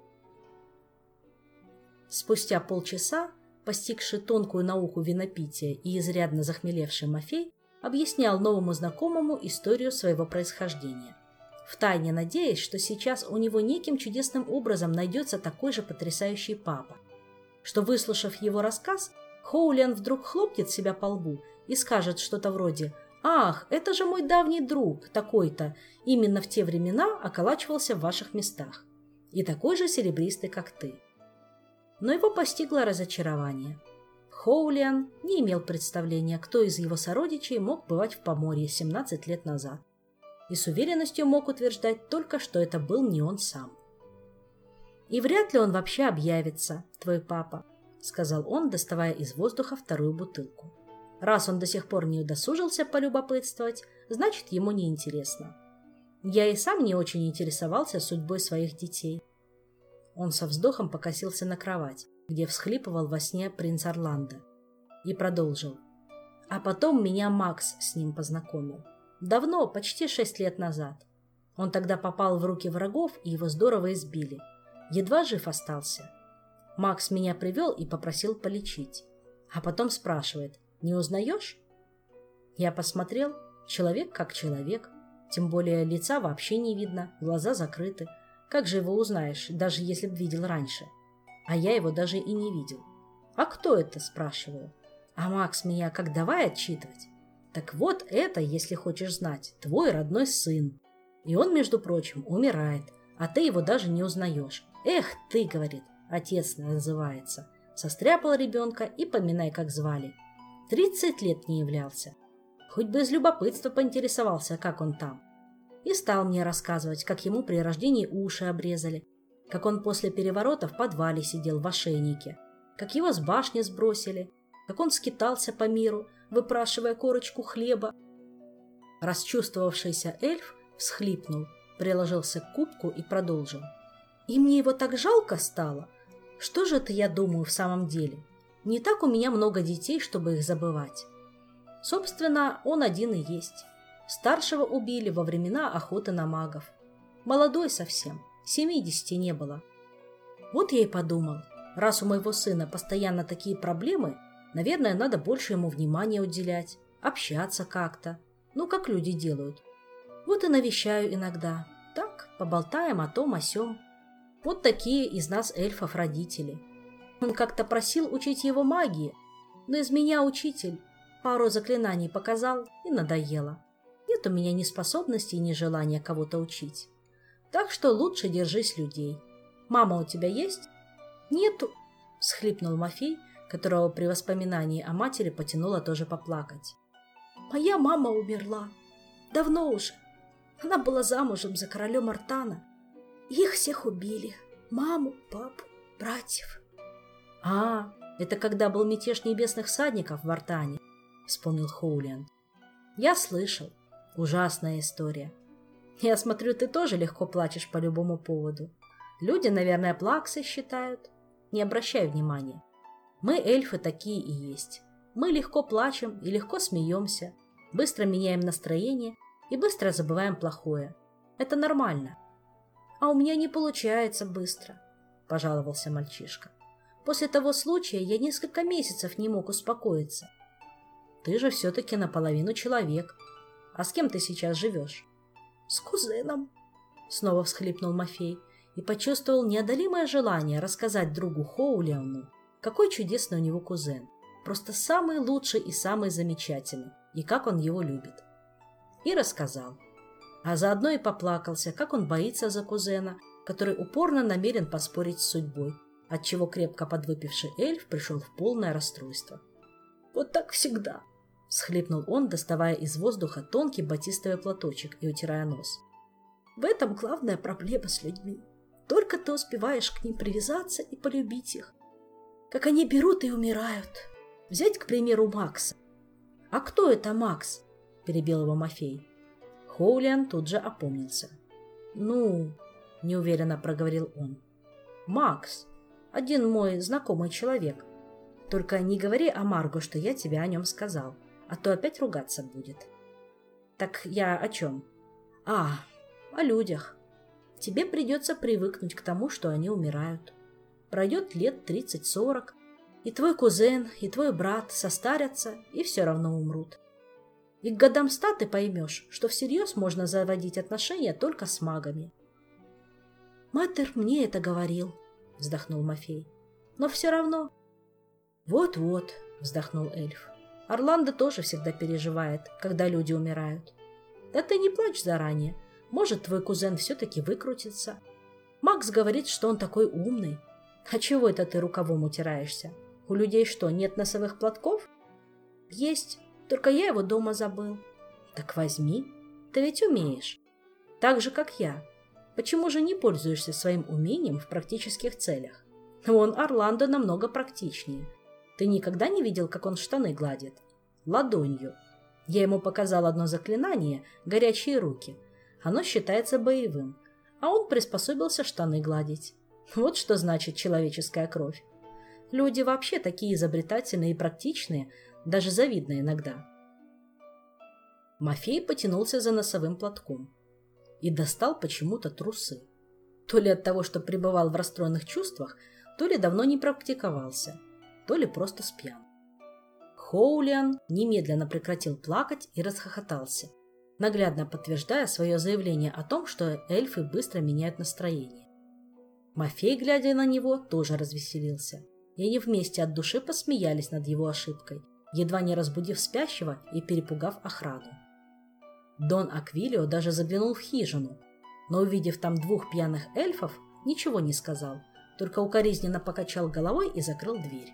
Спустя полчаса, постигший тонкую науку винопития и изрядно захмелевший Мафей, объяснял новому знакомому историю своего происхождения, втайне надеясь, что сейчас у него неким чудесным образом найдется такой же потрясающий папа, что, выслушав его рассказ, Хоуленд вдруг хлопнет себя по лбу и скажет что-то вроде «Ах, это же мой давний друг, такой-то, именно в те времена околачивался в ваших местах, и такой же серебристый, как ты». Но его постигло разочарование. Хоулиан не имел представления, кто из его сородичей мог бывать в Поморье семнадцать лет назад, и с уверенностью мог утверждать только, что это был не он сам. «И вряд ли он вообще объявится, твой папа», — сказал он, доставая из воздуха вторую бутылку. «Раз он до сих пор не удосужился полюбопытствовать, значит, ему неинтересно. Я и сам не очень интересовался судьбой своих детей». Он со вздохом покосился на кровать, где всхлипывал во сне принц Орландо, и продолжил. «А потом меня Макс с ним познакомил. Давно, почти шесть лет назад. Он тогда попал в руки врагов, и его здорово избили. Едва жив остался. Макс меня привел и попросил полечить. А потом спрашивает, не узнаешь? Я посмотрел, человек как человек, тем более лица вообще не видно, глаза закрыты. Как же его узнаешь, даже если б видел раньше? А я его даже и не видел. А кто это, спрашиваю? А Макс меня как давай отчитывать. Так вот это, если хочешь знать, твой родной сын. И он, между прочим, умирает, а ты его даже не узнаешь. Эх ты, говорит, отец называется. Состряпал ребенка и поминай, как звали. Тридцать лет не являлся. Хоть бы из любопытства поинтересовался, как он там. И стал мне рассказывать, как ему при рождении уши обрезали, как он после переворота в подвале сидел в ошейнике, как его с башни сбросили, как он скитался по миру, выпрашивая корочку хлеба. Расчувствовавшийся эльф всхлипнул, приложился к кубку и продолжил. И мне его так жалко стало. Что же это я думаю в самом деле? Не так у меня много детей, чтобы их забывать. Собственно, он один и есть. Старшего убили во времена охоты на магов. Молодой совсем, семидесяти не было. Вот я и подумал, раз у моего сына постоянно такие проблемы, наверное, надо больше ему внимания уделять, общаться как-то, ну, как люди делают. Вот и навещаю иногда, так, поболтаем о том, о сём. Вот такие из нас эльфов родители. Он как-то просил учить его магии, но из меня учитель пару заклинаний показал и надоело. Нет у меня ни способности, ни желания кого-то учить. Так что лучше держись людей. Мама у тебя есть? Нету, всхлипнул Мафей, которого при воспоминании о матери потянуло тоже поплакать. Моя мама умерла. Давно уже. Она была замужем за королем Артана. Их всех убили. Маму, папу, братьев. А, это когда был мятеж небесных всадников в Артане, вспомнил Хоулиан. Я слышал. Ужасная история. Я смотрю, ты тоже легко плачешь по любому поводу. Люди, наверное, плаксы считают. Не обращай внимания. Мы, эльфы, такие и есть. Мы легко плачем и легко смеемся, быстро меняем настроение и быстро забываем плохое. Это нормально. А у меня не получается быстро, пожаловался мальчишка. После того случая я несколько месяцев не мог успокоиться. Ты же все-таки наполовину человек. А с кем ты сейчас живешь? С кузеном. Снова всхлипнул Мафей и почувствовал неодолимое желание рассказать другу Хоулиану, какой чудесный у него кузен. Просто самый лучший и самый замечательный, и как он его любит. И рассказал. А заодно и поплакался, как он боится за кузена, который упорно намерен поспорить с судьбой, отчего крепко подвыпивший эльф пришел в полное расстройство. «Вот так всегда!» — всхлипнул он, доставая из воздуха тонкий батистовый платочек и утирая нос. «В этом главная проблема с людьми. Только ты успеваешь к ним привязаться и полюбить их. Как они берут и умирают. Взять, к примеру, Макса. «А кто это Макс?» – перебил его Мафей. Хоулиан тут же опомнился. «Ну...» – неуверенно проговорил он. «Макс. Один мой знакомый человек. Только не говори о Марго, что я тебе о нем сказал, а то опять ругаться будет». «Так я о чем?» «А, о людях. Тебе придется привыкнуть к тому, что они умирают. Пройдет лет тридцать-сорок, и твой кузен, и твой брат состарятся и все равно умрут. И к годам ста ты поймешь, что всерьез можно заводить отношения только с магами». «Матер мне это говорил», — вздохнул Мафей. «Но все равно...» «Вот-вот», — вздохнул эльф. «Орландо тоже всегда переживает, когда люди умирают. Да ты не плачь заранее. Может, твой кузен все-таки выкрутится. Макс говорит, что он такой умный. А чего это ты рукавом утираешься? У людей что, нет носовых платков?» «Есть, только я его дома забыл». «Так возьми. Ты ведь умеешь. Так же, как я. Почему же не пользуешься своим умением в практических целях? Вон Орландо намного практичнее. Ты никогда не видел, как он штаны гладит? Ладонью. Я ему показал одно заклинание «Горячие руки». Оно считается боевым, а он приспособился штаны гладить. Вот что значит человеческая кровь. Люди вообще такие изобретательные и практичные, даже завидно иногда». Мафей потянулся за носовым платком и достал почему-то трусы. То ли от того, что пребывал в расстроенных чувствах, то ли давно не практиковался, то ли просто спьян. Хоулиан немедленно прекратил плакать и расхохотался, наглядно подтверждая свое заявление о том, что эльфы быстро меняют настроение. Мафей, глядя на него, тоже развеселился, и они вместе от души посмеялись над его ошибкой, едва не разбудив спящего и перепугав охрану. Дон Аквилио даже заглянул в хижину, но, увидев там двух пьяных эльфов, ничего не сказал, только укоризненно покачал головой и закрыл дверь.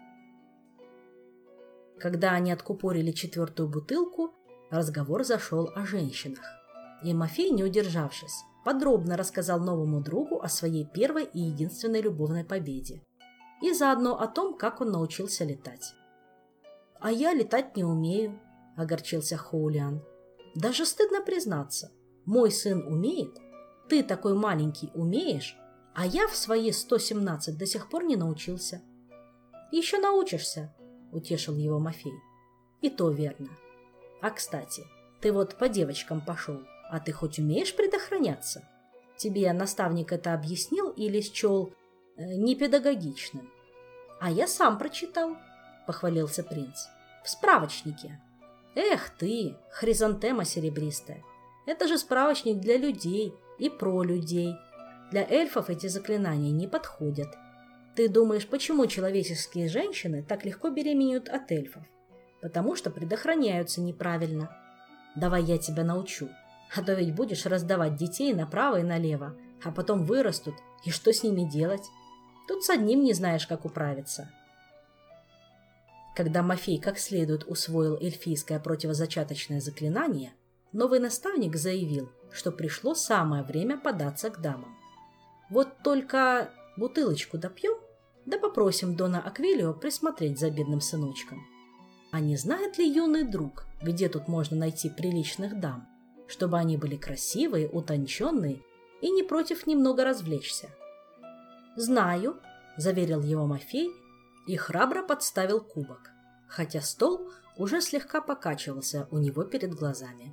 Когда они откупорили четвертую бутылку, разговор зашел о женщинах. И Мафей, не удержавшись, подробно рассказал новому другу о своей первой и единственной любовной победе. И заодно о том, как он научился летать. «А я летать не умею», — огорчился Хоулиан. «Даже стыдно признаться. Мой сын умеет, ты такой маленький умеешь, а я в свои сто семнадцать до сих пор не научился». «Еще научишься», — утешил его Мафей. «И то верно. А, кстати, ты вот по девочкам пошел, а ты хоть умеешь предохраняться? Тебе наставник это объяснил или счел э, непедагогичным?» «А я сам прочитал», — похвалился принц. «В справочнике». «Эх ты, хризантема серебристая, это же справочник для людей и про людей. Для эльфов эти заклинания не подходят. Ты думаешь, почему человеческие женщины так легко беременеют от эльфов? Потому что предохраняются неправильно. Давай я тебя научу, а то ведь будешь раздавать детей направо и налево, а потом вырастут, и что с ними делать? Тут с одним не знаешь, как управиться». Когда Мафей как следует усвоил эльфийское противозачаточное заклинание, новый наставник заявил, что пришло самое время податься к дамам. «Вот только бутылочку допьем, да попросим Дона Аквилио присмотреть за бедным сыночком. А не знает ли юный друг, где тут можно найти приличных дам, чтобы они были красивые, утонченные и не против немного развлечься?» «Знаю», — заверил его Мафей и храбро подставил кубок, хотя стол уже слегка покачивался у него перед глазами.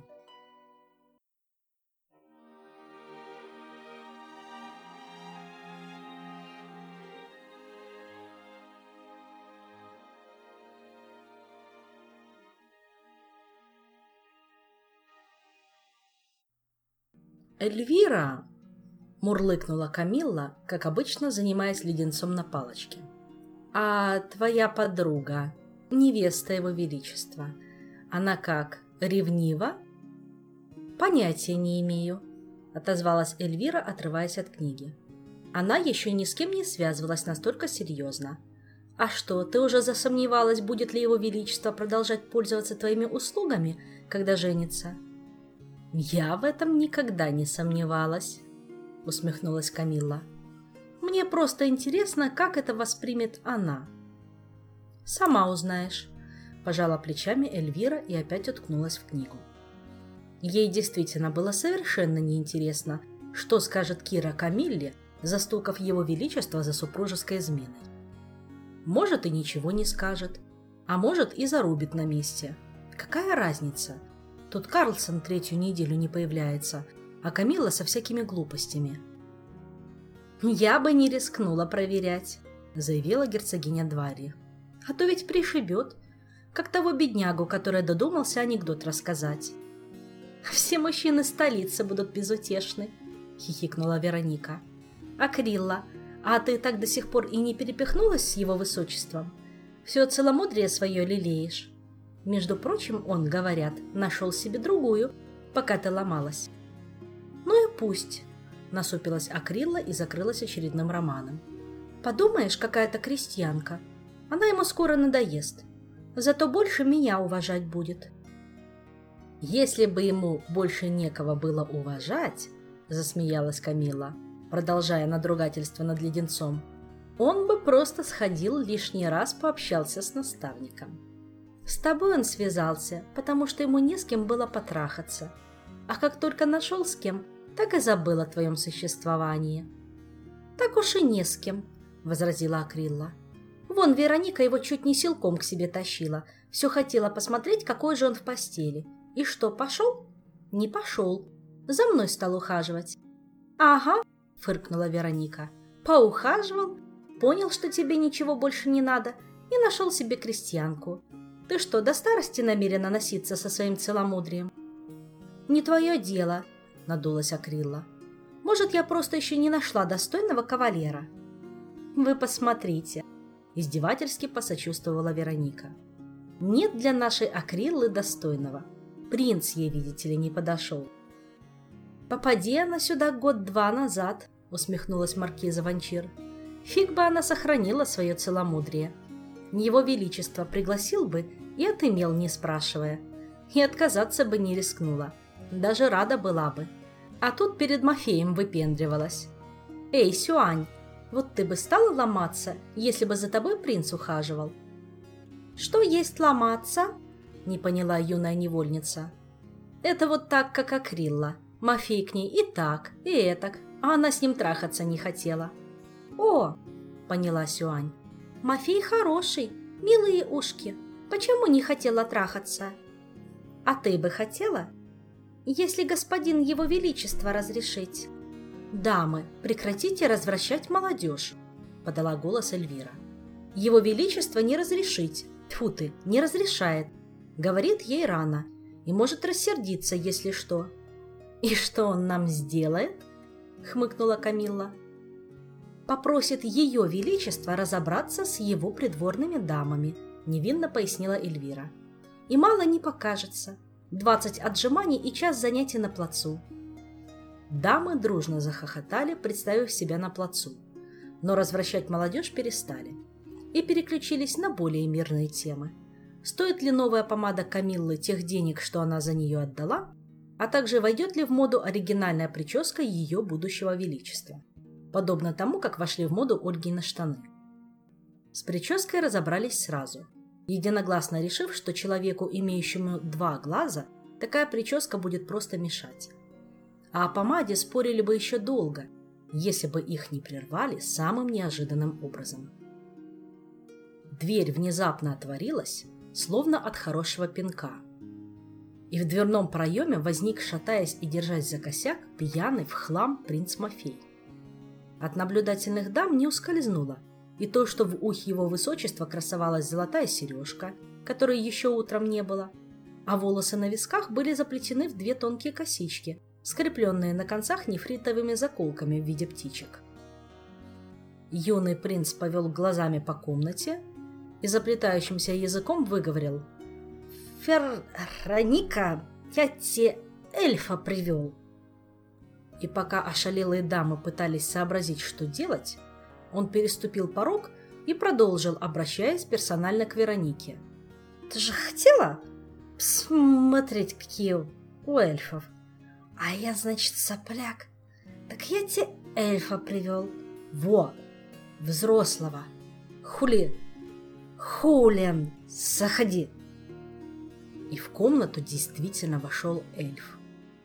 «Эльвира!» — мурлыкнула Камилла, как обычно занимаясь леденцом на палочке. «А твоя подруга, невеста его величества, она как, ревнива?» «Понятия не имею», — отозвалась Эльвира, отрываясь от книги. Она еще ни с кем не связывалась настолько серьезно. «А что, ты уже засомневалась, будет ли его величество продолжать пользоваться твоими услугами, когда женится?» «Я в этом никогда не сомневалась», — усмехнулась Камилла. Мне просто интересно, как это воспримет она». «Сама узнаешь», – пожала плечами Эльвира и опять уткнулась в книгу. Ей действительно было совершенно неинтересно, что скажет Кира Камилле, застукав его величество за супружеской изменой. Может, и ничего не скажет, а может, и зарубит на месте. Какая разница? Тут Карлсон третью неделю не появляется, а Камилла со всякими глупостями. «Я бы не рискнула проверять», — заявила герцогиня Дварри. «А то ведь пришибет, как того беднягу, который додумался анекдот рассказать». «Все мужчины столицы будут безутешны», — хихикнула Вероника. «Акрилла, а ты так до сих пор и не перепихнулась с его высочеством? Все целомудрие свое лелеешь. Между прочим, он, говорят, нашел себе другую, пока ты ломалась». «Ну и пусть», — насупилась Акрилла и закрылась очередным романом. «Подумаешь, какая-то крестьянка. Она ему скоро надоест. Зато больше меня уважать будет». «Если бы ему больше некого было уважать», — засмеялась Камилла, продолжая надругательство над леденцом, «он бы просто сходил лишний раз пообщался с наставником. С тобой он связался, потому что ему не с кем было потрахаться. А как только нашел с кем, так и забыл о твоем существовании». «Так уж и не с кем», — возразила Акрилла. «Вон Вероника его чуть не силком к себе тащила, все хотела посмотреть, какой же он в постели. И что, пошел?» «Не пошел. За мной стал ухаживать». «Ага», — фыркнула Вероника. «Поухаживал, понял, что тебе ничего больше не надо, и нашел себе крестьянку. Ты что, до старости намерена носиться со своим целомудрием?» «Не твое дело», — надулась Акрилла. «Может, я просто еще не нашла достойного кавалера?» «Вы посмотрите», — издевательски посочувствовала Вероника. «Нет для нашей Акриллы достойного. Принц ей, видите ли, не подошел». «Попади она сюда год-два назад», — усмехнулась маркиза Вончир. «Фиг бы она сохранила свое целомудрие. Его величество пригласил бы и отымел, не спрашивая. И отказаться бы не рискнула. Даже рада была бы. А тут перед Мафеем выпендривалась. Эй, Сюань, вот ты бы стала ломаться, если бы за тобой принц ухаживал?» «Что есть ломаться?» — не поняла юная невольница. «Это вот так, как Акрилла. Мафей к ней и так, и этак, а она с ним трахаться не хотела». «О!» — поняла Сюань. «Мафей хороший, милые ушки. Почему не хотела трахаться?» «А ты бы хотела?» «Если господин его величество разрешить». «Дамы, прекратите развращать молодежь», — подала голос Эльвира. «Его величество не разрешить. Тьфу ты, не разрешает. Говорит ей рано и может рассердиться, если что». «И что он нам сделает?» — хмыкнула Камилла. «Попросит ее величество разобраться с его придворными дамами», — невинно пояснила Эльвира. «И мало не покажется. Двадцать отжиманий и час занятий на плацу». Дамы дружно захохотали, представив себя на плацу, но развращать молодежь перестали и переключились на более мирные темы. Стоит ли новая помада Камиллы тех денег, что она за нее отдала, а также войдет ли в моду оригинальная прическа ее будущего величества, подобно тому, как вошли в моду Ольгины штаны. С прической разобрались сразу, единогласно решив, что человеку, имеющему два глаза, такая прическа будет просто мешать. А о помаде спорили бы еще долго, если бы их не прервали самым неожиданным образом. Дверь внезапно отворилась, словно от хорошего пинка, и в дверном проеме возник, шатаясь и держась за косяк, пьяный в хлам принц Мафей. От наблюдательных дам не ускользнуло и то, что в ухе его высочества красовалась золотая сережка, которой еще утром не было, а волосы на висках были заплетены в две тонкие косички, скрепленные на концах нефритовыми заколками в виде птичек. Юный принц повел глазами по комнате и заплетающимся языком выговорил: «Вероника, я тебе эльфа привел». И пока ошалелые дамы пытались сообразить, что делать, он переступил порог и продолжил, обращаясь персонально к Веронике: «Ты же хотела посмотреть, какие у эльфов? А я, значит, сопляк. Так я тебе эльфа привел. Во, взрослого. Хули... Хулиан, заходи. И в комнату действительно вошел эльф.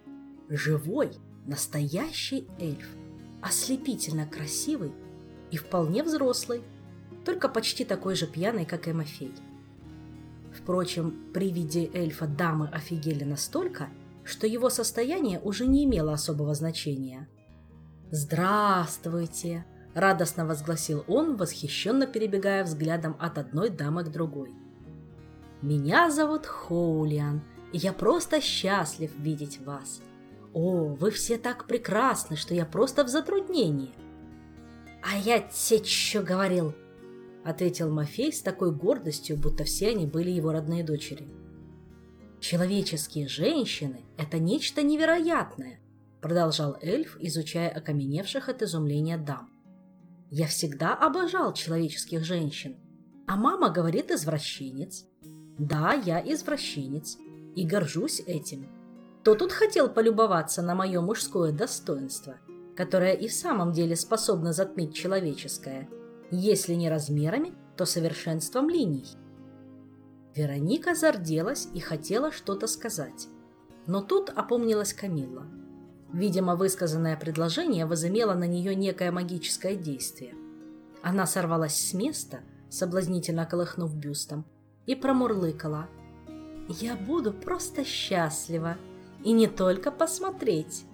Живой, настоящий эльф, ослепительно красивый и вполне взрослый, только почти такой же пьяный, как и Мафей. Впрочем, при виде эльфа дамы офигели настолько, что его состояние уже не имело особого значения. «Здравствуйте!» — радостно возгласил он, восхищенно перебегая взглядом от одной дамы к другой. «Меня зовут Хоулиан, и я просто счастлив видеть вас. О, вы все так прекрасны, что я просто в затруднении!» «А я тебе что говорил?» — ответил Мафей с такой гордостью, будто все они были его родные дочери. «Человеческие женщины — это нечто невероятное», — продолжал эльф, изучая окаменевших от изумления дам. «Я всегда обожал человеческих женщин, а мама говорит извращенец. Да, я извращенец, и горжусь этим. Кто тут хотел полюбоваться на мое мужское достоинство, которое и в самом деле способно затмить человеческое, если не размерами, то совершенством линий?» Вероника зарделась и хотела что-то сказать. Но тут опомнилась Камилла. Видимо, высказанное предложение возымело на нее некое магическое действие. Она сорвалась с места, соблазнительно колыхнув бюстом, и промурлыкала: «Я буду просто счастлива, и не только посмотреть».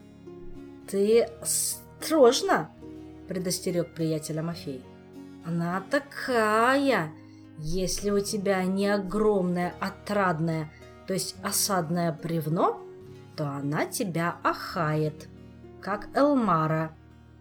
«Ты осторожно!» — предостерег приятеля Мафей. «Она такая, если у тебя не огромное отрадное, то есть осадное бревно, то она тебя охает, как Элмара».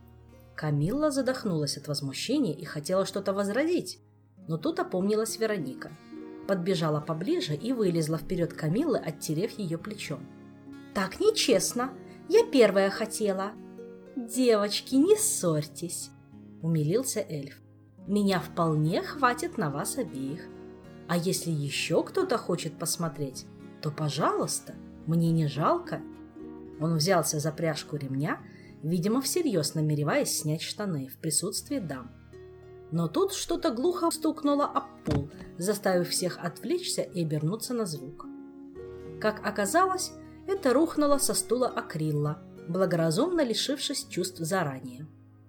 Камилла задохнулась от возмущения и хотела что-то возразить, но тут опомнилась Вероника. Подбежала поближе и вылезла вперед Камиллы, оттерев ее плечом. «Так нечестно! Я первая хотела!» «Девочки, не ссорьтесь!» — умилился эльф. «Меня вполне хватит на вас обеих. А если еще кто-то хочет посмотреть, то, пожалуйста, мне не жалко». Он взялся за пряжку ремня, видимо, всерьез намереваясь снять штаны в присутствии дам. Но тут что-то глухо стукнуло об пол, заставив всех отвлечься и обернуться на звук. Как оказалось, это рухнуло со стула Акрилла, благоразумно лишившись чувств заранее.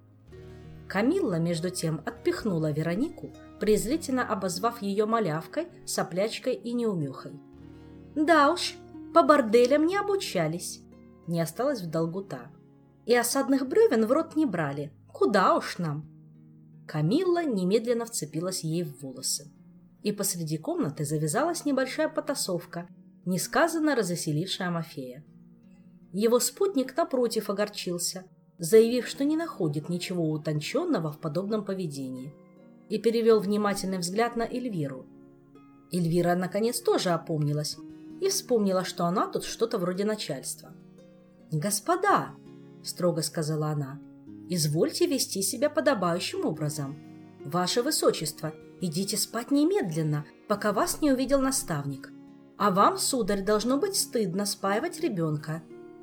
Камилла, между тем, отпихнула Веронику, презрительно обозвав ее малявкой, соплячкой и неумехой. «Да уж, по борделям не обучались», — не осталось в долгу та. «И осадных бревен в рот не брали. Куда уж нам?» Камилла немедленно вцепилась ей в волосы. И посреди комнаты завязалась небольшая потасовка, несказанно развеселившая Мафея. Его спутник, напротив, огорчился, заявив, что не находит ничего утонченного в подобном поведении, и перевел внимательный взгляд на Эльвиру. Эльвира, наконец, тоже опомнилась и вспомнила, что она тут что-то вроде начальства. «Господа!» — строго сказала она. «Извольте вести себя подобающим образом. Ваше Высочество, идите спать немедленно, пока вас не увидел наставник. А вам, сударь, должно быть стыдно спаивать ребенка».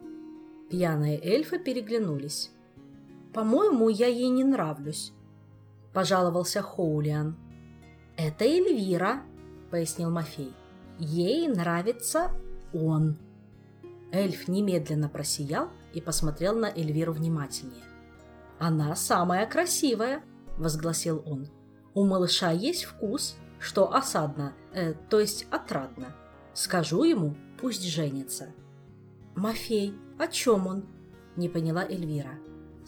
Пьяные эльфы переглянулись. «По-моему, я ей не нравлюсь», — пожаловался Хоулиан. «Это Эльвира», — пояснил Мафей. «Ей нравится он». Эльф немедленно просиял и посмотрел на Эльвиру внимательнее. «Она самая красивая», — возгласил он. «У малыша есть вкус, что осадно, э, то есть отрадно. Скажу ему, пусть женится». «Мафей, о чем он?» — не поняла Эльвира.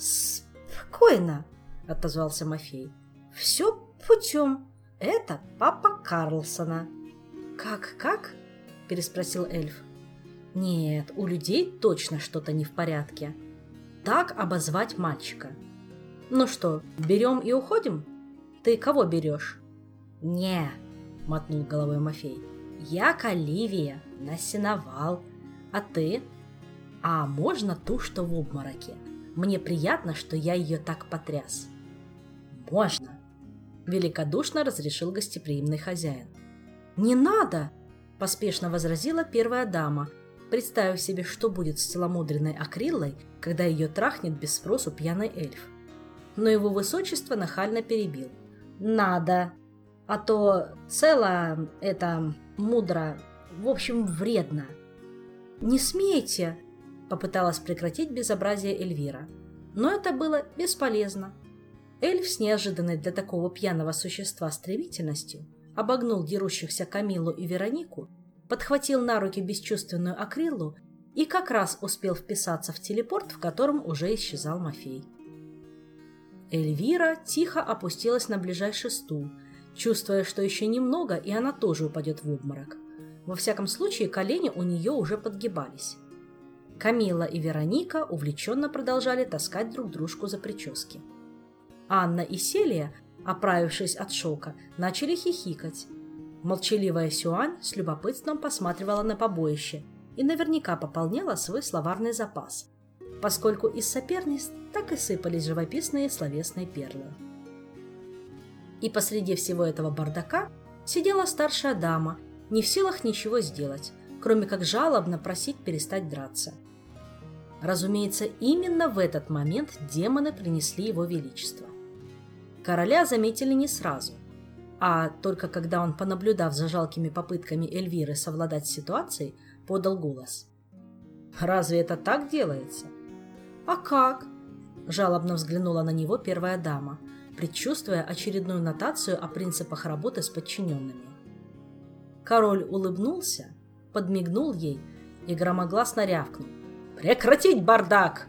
«Спокойно», — отозвался Мафей. «Все путем. Это папа Карлсона». «Как-как?» — переспросил эльф. «Нет, у людей точно что-то не в порядке. Так обозвать мальчика. Ну что, берем и уходим? Ты кого берешь?» «Не», — мотнул головой Мафей. «Я к Оливии на сеновал. А ты?» «А можно ту, что в обмороке? Мне приятно, что я ее так потряс». «Можно», — великодушно разрешил гостеприимный хозяин. «Не надо!» — поспешно возразила первая дама, представив себе, что будет с целомудренной Акриллой, когда ее трахнет без спросу пьяный эльф. но его высочество нахально перебил. «Надо, а то цело это мудро, в общем, вредно». «Не смейте!» — попыталась прекратить безобразие Эльвира. Но это было бесполезно. Эльф с неожиданной для такого пьяного существа стремительностью обогнул дерущихся Камиллу и Веронику, подхватил на руки бесчувственную Акриллу и как раз успел вписаться в телепорт, в котором уже исчезал Мафей. Эльвира тихо опустилась на ближайший стул, чувствуя, что еще немного, и она тоже упадет в обморок. Во всяком случае, колени у нее уже подгибались. Камилла и Вероника увлеченно продолжали таскать друг дружку за прически. Анна и Селия, оправившись от шока, начали хихикать. Молчаливая Сюань с любопытством посматривала на побоище и наверняка пополняла свой словарный запас, поскольку из соперниц так и сыпались живописные словесные перлы. И посреди всего этого бардака сидела старшая дама, не в силах ничего сделать, кроме как жалобно просить перестать драться. Разумеется, именно в этот момент демоны принесли его величество. Короля заметили не сразу, а только когда он, понаблюдав за жалкими попытками Эльвиры совладать с ситуацией, подал голос. «Разве это так делается?» «А как?» – жалобно взглянула на него первая дама, предчувствуя очередную нотацию о принципах работы с подчиненными. Король улыбнулся, подмигнул ей и громогласно рявкнул: «Прекратить бардак!»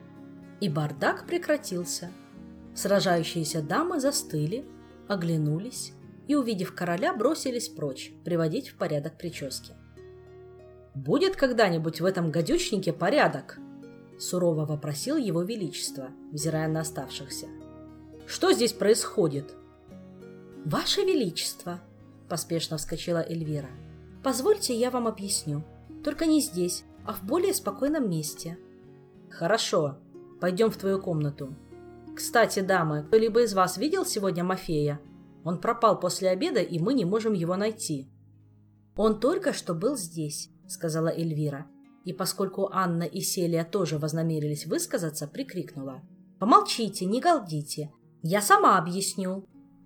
И бардак прекратился. Сражающиеся дамы застыли, оглянулись и, увидев короля, бросились прочь приводить в порядок прически. «Будет когда-нибудь в этом гадючнике порядок?» — сурово вопросил его величество, взирая на оставшихся. «Что здесь происходит?» «Ваше величество!» — поспешно вскочила Эльвира. «Позвольте, я вам объясню. Только не здесь, а в более спокойном месте». «Хорошо, пойдем в твою комнату. Кстати, дамы, кто-либо из вас видел сегодня Мафея? Он пропал после обеда, и мы не можем его найти». «Он только что был здесь», — сказала Эльвира. И поскольку Анна и Селия тоже вознамерились высказаться, прикрикнула: «Помолчите, не галдите, я сама объясню».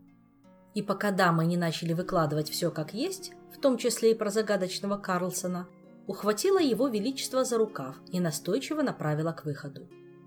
И пока дамы не начали выкладывать все как есть, в том числе и про загадочного Карлсона, ухватила его величество за рукав и настойчиво направила к выходу.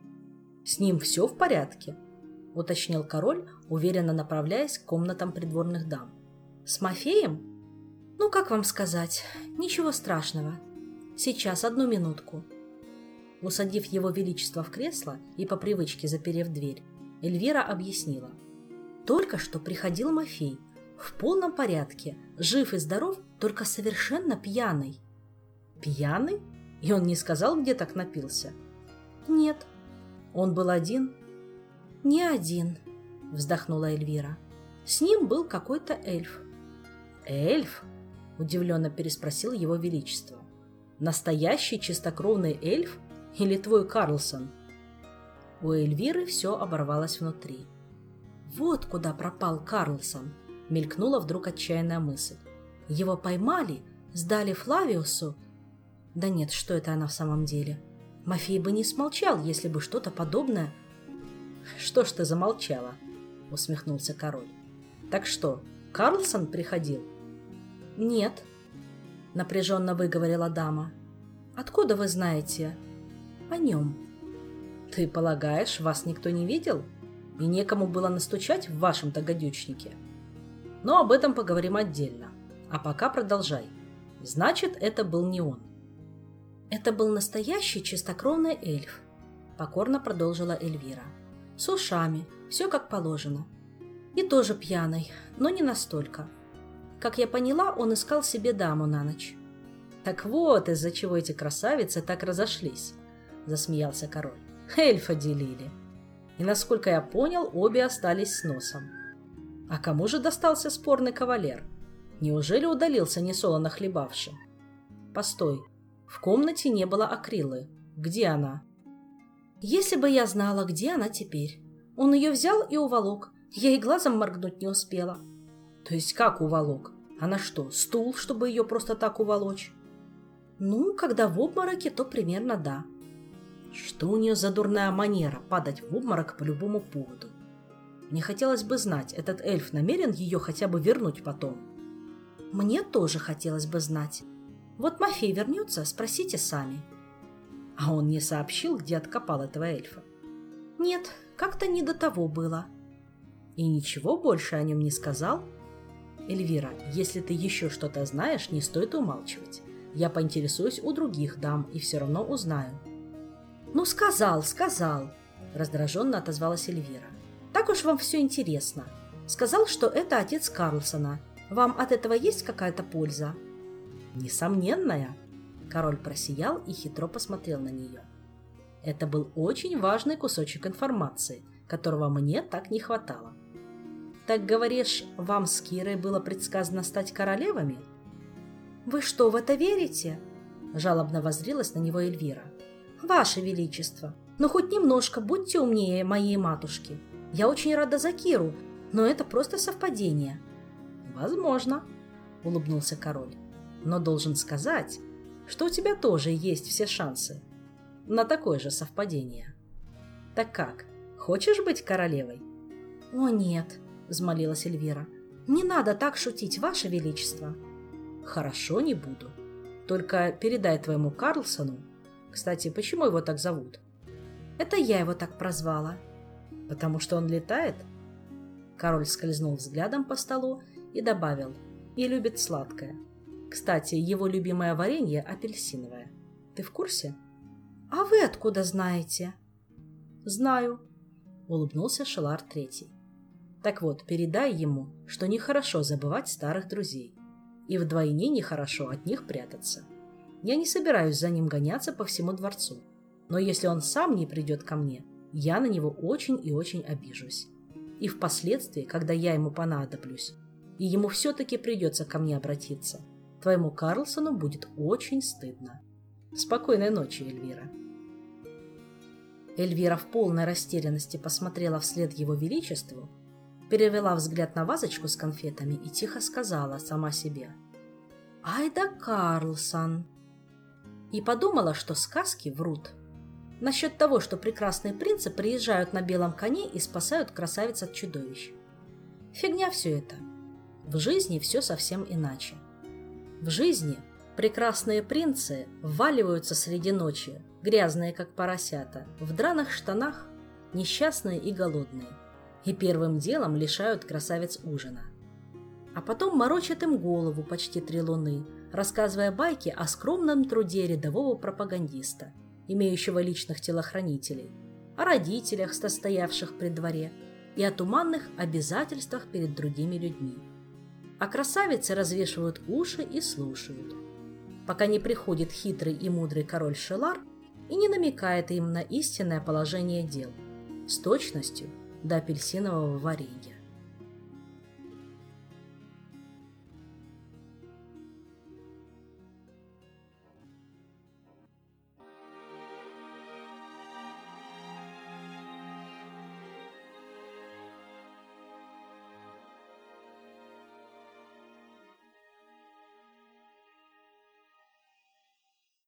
«С ним все в порядке?» — уточнил король, уверенно направляясь к комнатам придворных дам. «С Мафеем? Ну, как вам сказать, ничего страшного. Сейчас, одну минутку». Усадив его величество в кресло и по привычке заперев дверь, Эльвира объяснила. «Только что приходил Мафей, в полном порядке, жив и здоров, только совершенно пьяный». «Пьяный? И он не сказал, где так напился?» «Нет». «Он был один?» «Не один», — вздохнула Эльвира. «С ним был какой-то эльф». «Эльф?» — удивленно переспросил его величество. «Настоящий чистокровный эльф или твой Карлсон?» У Эльвиры все оборвалось внутри. «Вот куда пропал Карлсон», — мелькнула вдруг отчаянная мысль. «Его поймали, сдали Флавиусу». Да нет, что это она в самом деле? Мафей бы не смолчал, если бы что-то подобное... «Что ж ты замолчала?» — усмехнулся король. «Так что, Карлсон приходил?» «Нет», — напряженно выговорила дама. «Откуда вы знаете о нем?» «Ты полагаешь, вас никто не видел? И некому было настучать в вашем-то гадючнике? Но об этом поговорим отдельно. А пока продолжай. Значит, это был не он». «Это был настоящий чистокровный эльф», — покорно продолжила Эльвира. «С ушами, все как положено. И тоже пьяный, но не настолько. Как я поняла, он искал себе даму на ночь». «Так вот, из-за чего эти красавицы так разошлись», — засмеялся король. «Эльфа делили. И, насколько я понял, обе остались с носом. А кому же достался спорный кавалер? Неужели удалился несолоно хлебавши? Постой, в комнате не было Акриллы. Где она?» «Если бы я знала, где она теперь. Он ее взял и уволок. Я и глазом моргнуть не успела». «То есть как уволок? Она что, стул, чтобы ее просто так уволочь?» «Ну, когда в обмороке, то примерно да». «Что у нее за дурная манера падать в обморок по любому поводу?» Мне хотелось бы знать, этот эльф намерен ее хотя бы вернуть потом. Мне тоже хотелось бы знать. Вот Мафей вернется, спросите сами. А он не сообщил, где откопал этого эльфа? Нет, как-то не до того было. И ничего больше о нем не сказал? Эльвира, если ты еще что-то знаешь, не стоит умалчивать. Я поинтересуюсь у других дам и все равно узнаю. Ну, сказал, сказал, раздраженно отозвалась Эльвира. Так уж вам все интересно. Сказал, что это отец Карлсона. Вам от этого есть какая-то польза? Несомненная. Король просиял и хитро посмотрел на нее. Это был очень важный кусочек информации, которого мне так не хватало. Так говоришь, вам с Кирой было предсказано стать королевами? Вы что, в это верите? Жалобно воззрелась на него Эльвира. Ваше Величество, ну хоть немножко будьте умнее моей матушки. Я очень рада за Киру, но это просто совпадение. Возможно, улыбнулся король. Но должен сказать, что у тебя тоже есть все шансы на такое же совпадение. Так как, хочешь быть королевой? О нет, взмолилась Эльвира. Не надо так шутить, Ваше Величество. Хорошо, не буду. Только передай твоему Карлсону. Кстати, почему его так зовут? Это я его так прозвала. Потому что он летает? Король скользнул взглядом по столу и добавил: и любит сладкое. Кстати, его любимое варенье апельсиновое. Ты в курсе? А вы откуда знаете? Знаю, улыбнулся Шелар Третий. Так вот, передай ему, что нехорошо забывать старых друзей. И вдвойне нехорошо от них прятаться. Я не собираюсь за ним гоняться по всему дворцу. Но если он сам не придет ко мне, я на него очень и очень обижусь. И впоследствии, когда я ему понадоблюсь, и ему все-таки придется ко мне обратиться, твоему Карлсону будет очень стыдно. Спокойной ночи, Эльвира. Эльвира в полной растерянности посмотрела вслед его величеству, перевела взгляд на вазочку с конфетами и тихо сказала сама себе: «Ай да Карлсон!» И подумала, что сказки врут. Насчет того, что прекрасные принцы приезжают на белом коне и спасают красавиц от чудовищ. Фигня все это. В жизни все совсем иначе. В жизни прекрасные принцы вваливаются среди ночи, грязные как поросята, в драных штанах, несчастные и голодные, и первым делом лишают красавиц ужина. А потом морочат им голову почти три луны, рассказывая байки о скромном труде рядового пропагандиста, имеющего личных телохранителей, о родителях, состоявших при дворе, и о туманных обязательствах перед другими людьми. А красавицы развешивают уши и слушают, пока не приходит хитрый и мудрый король Шелар и не намекает им на истинное положение дел с точностью до апельсинового варенья.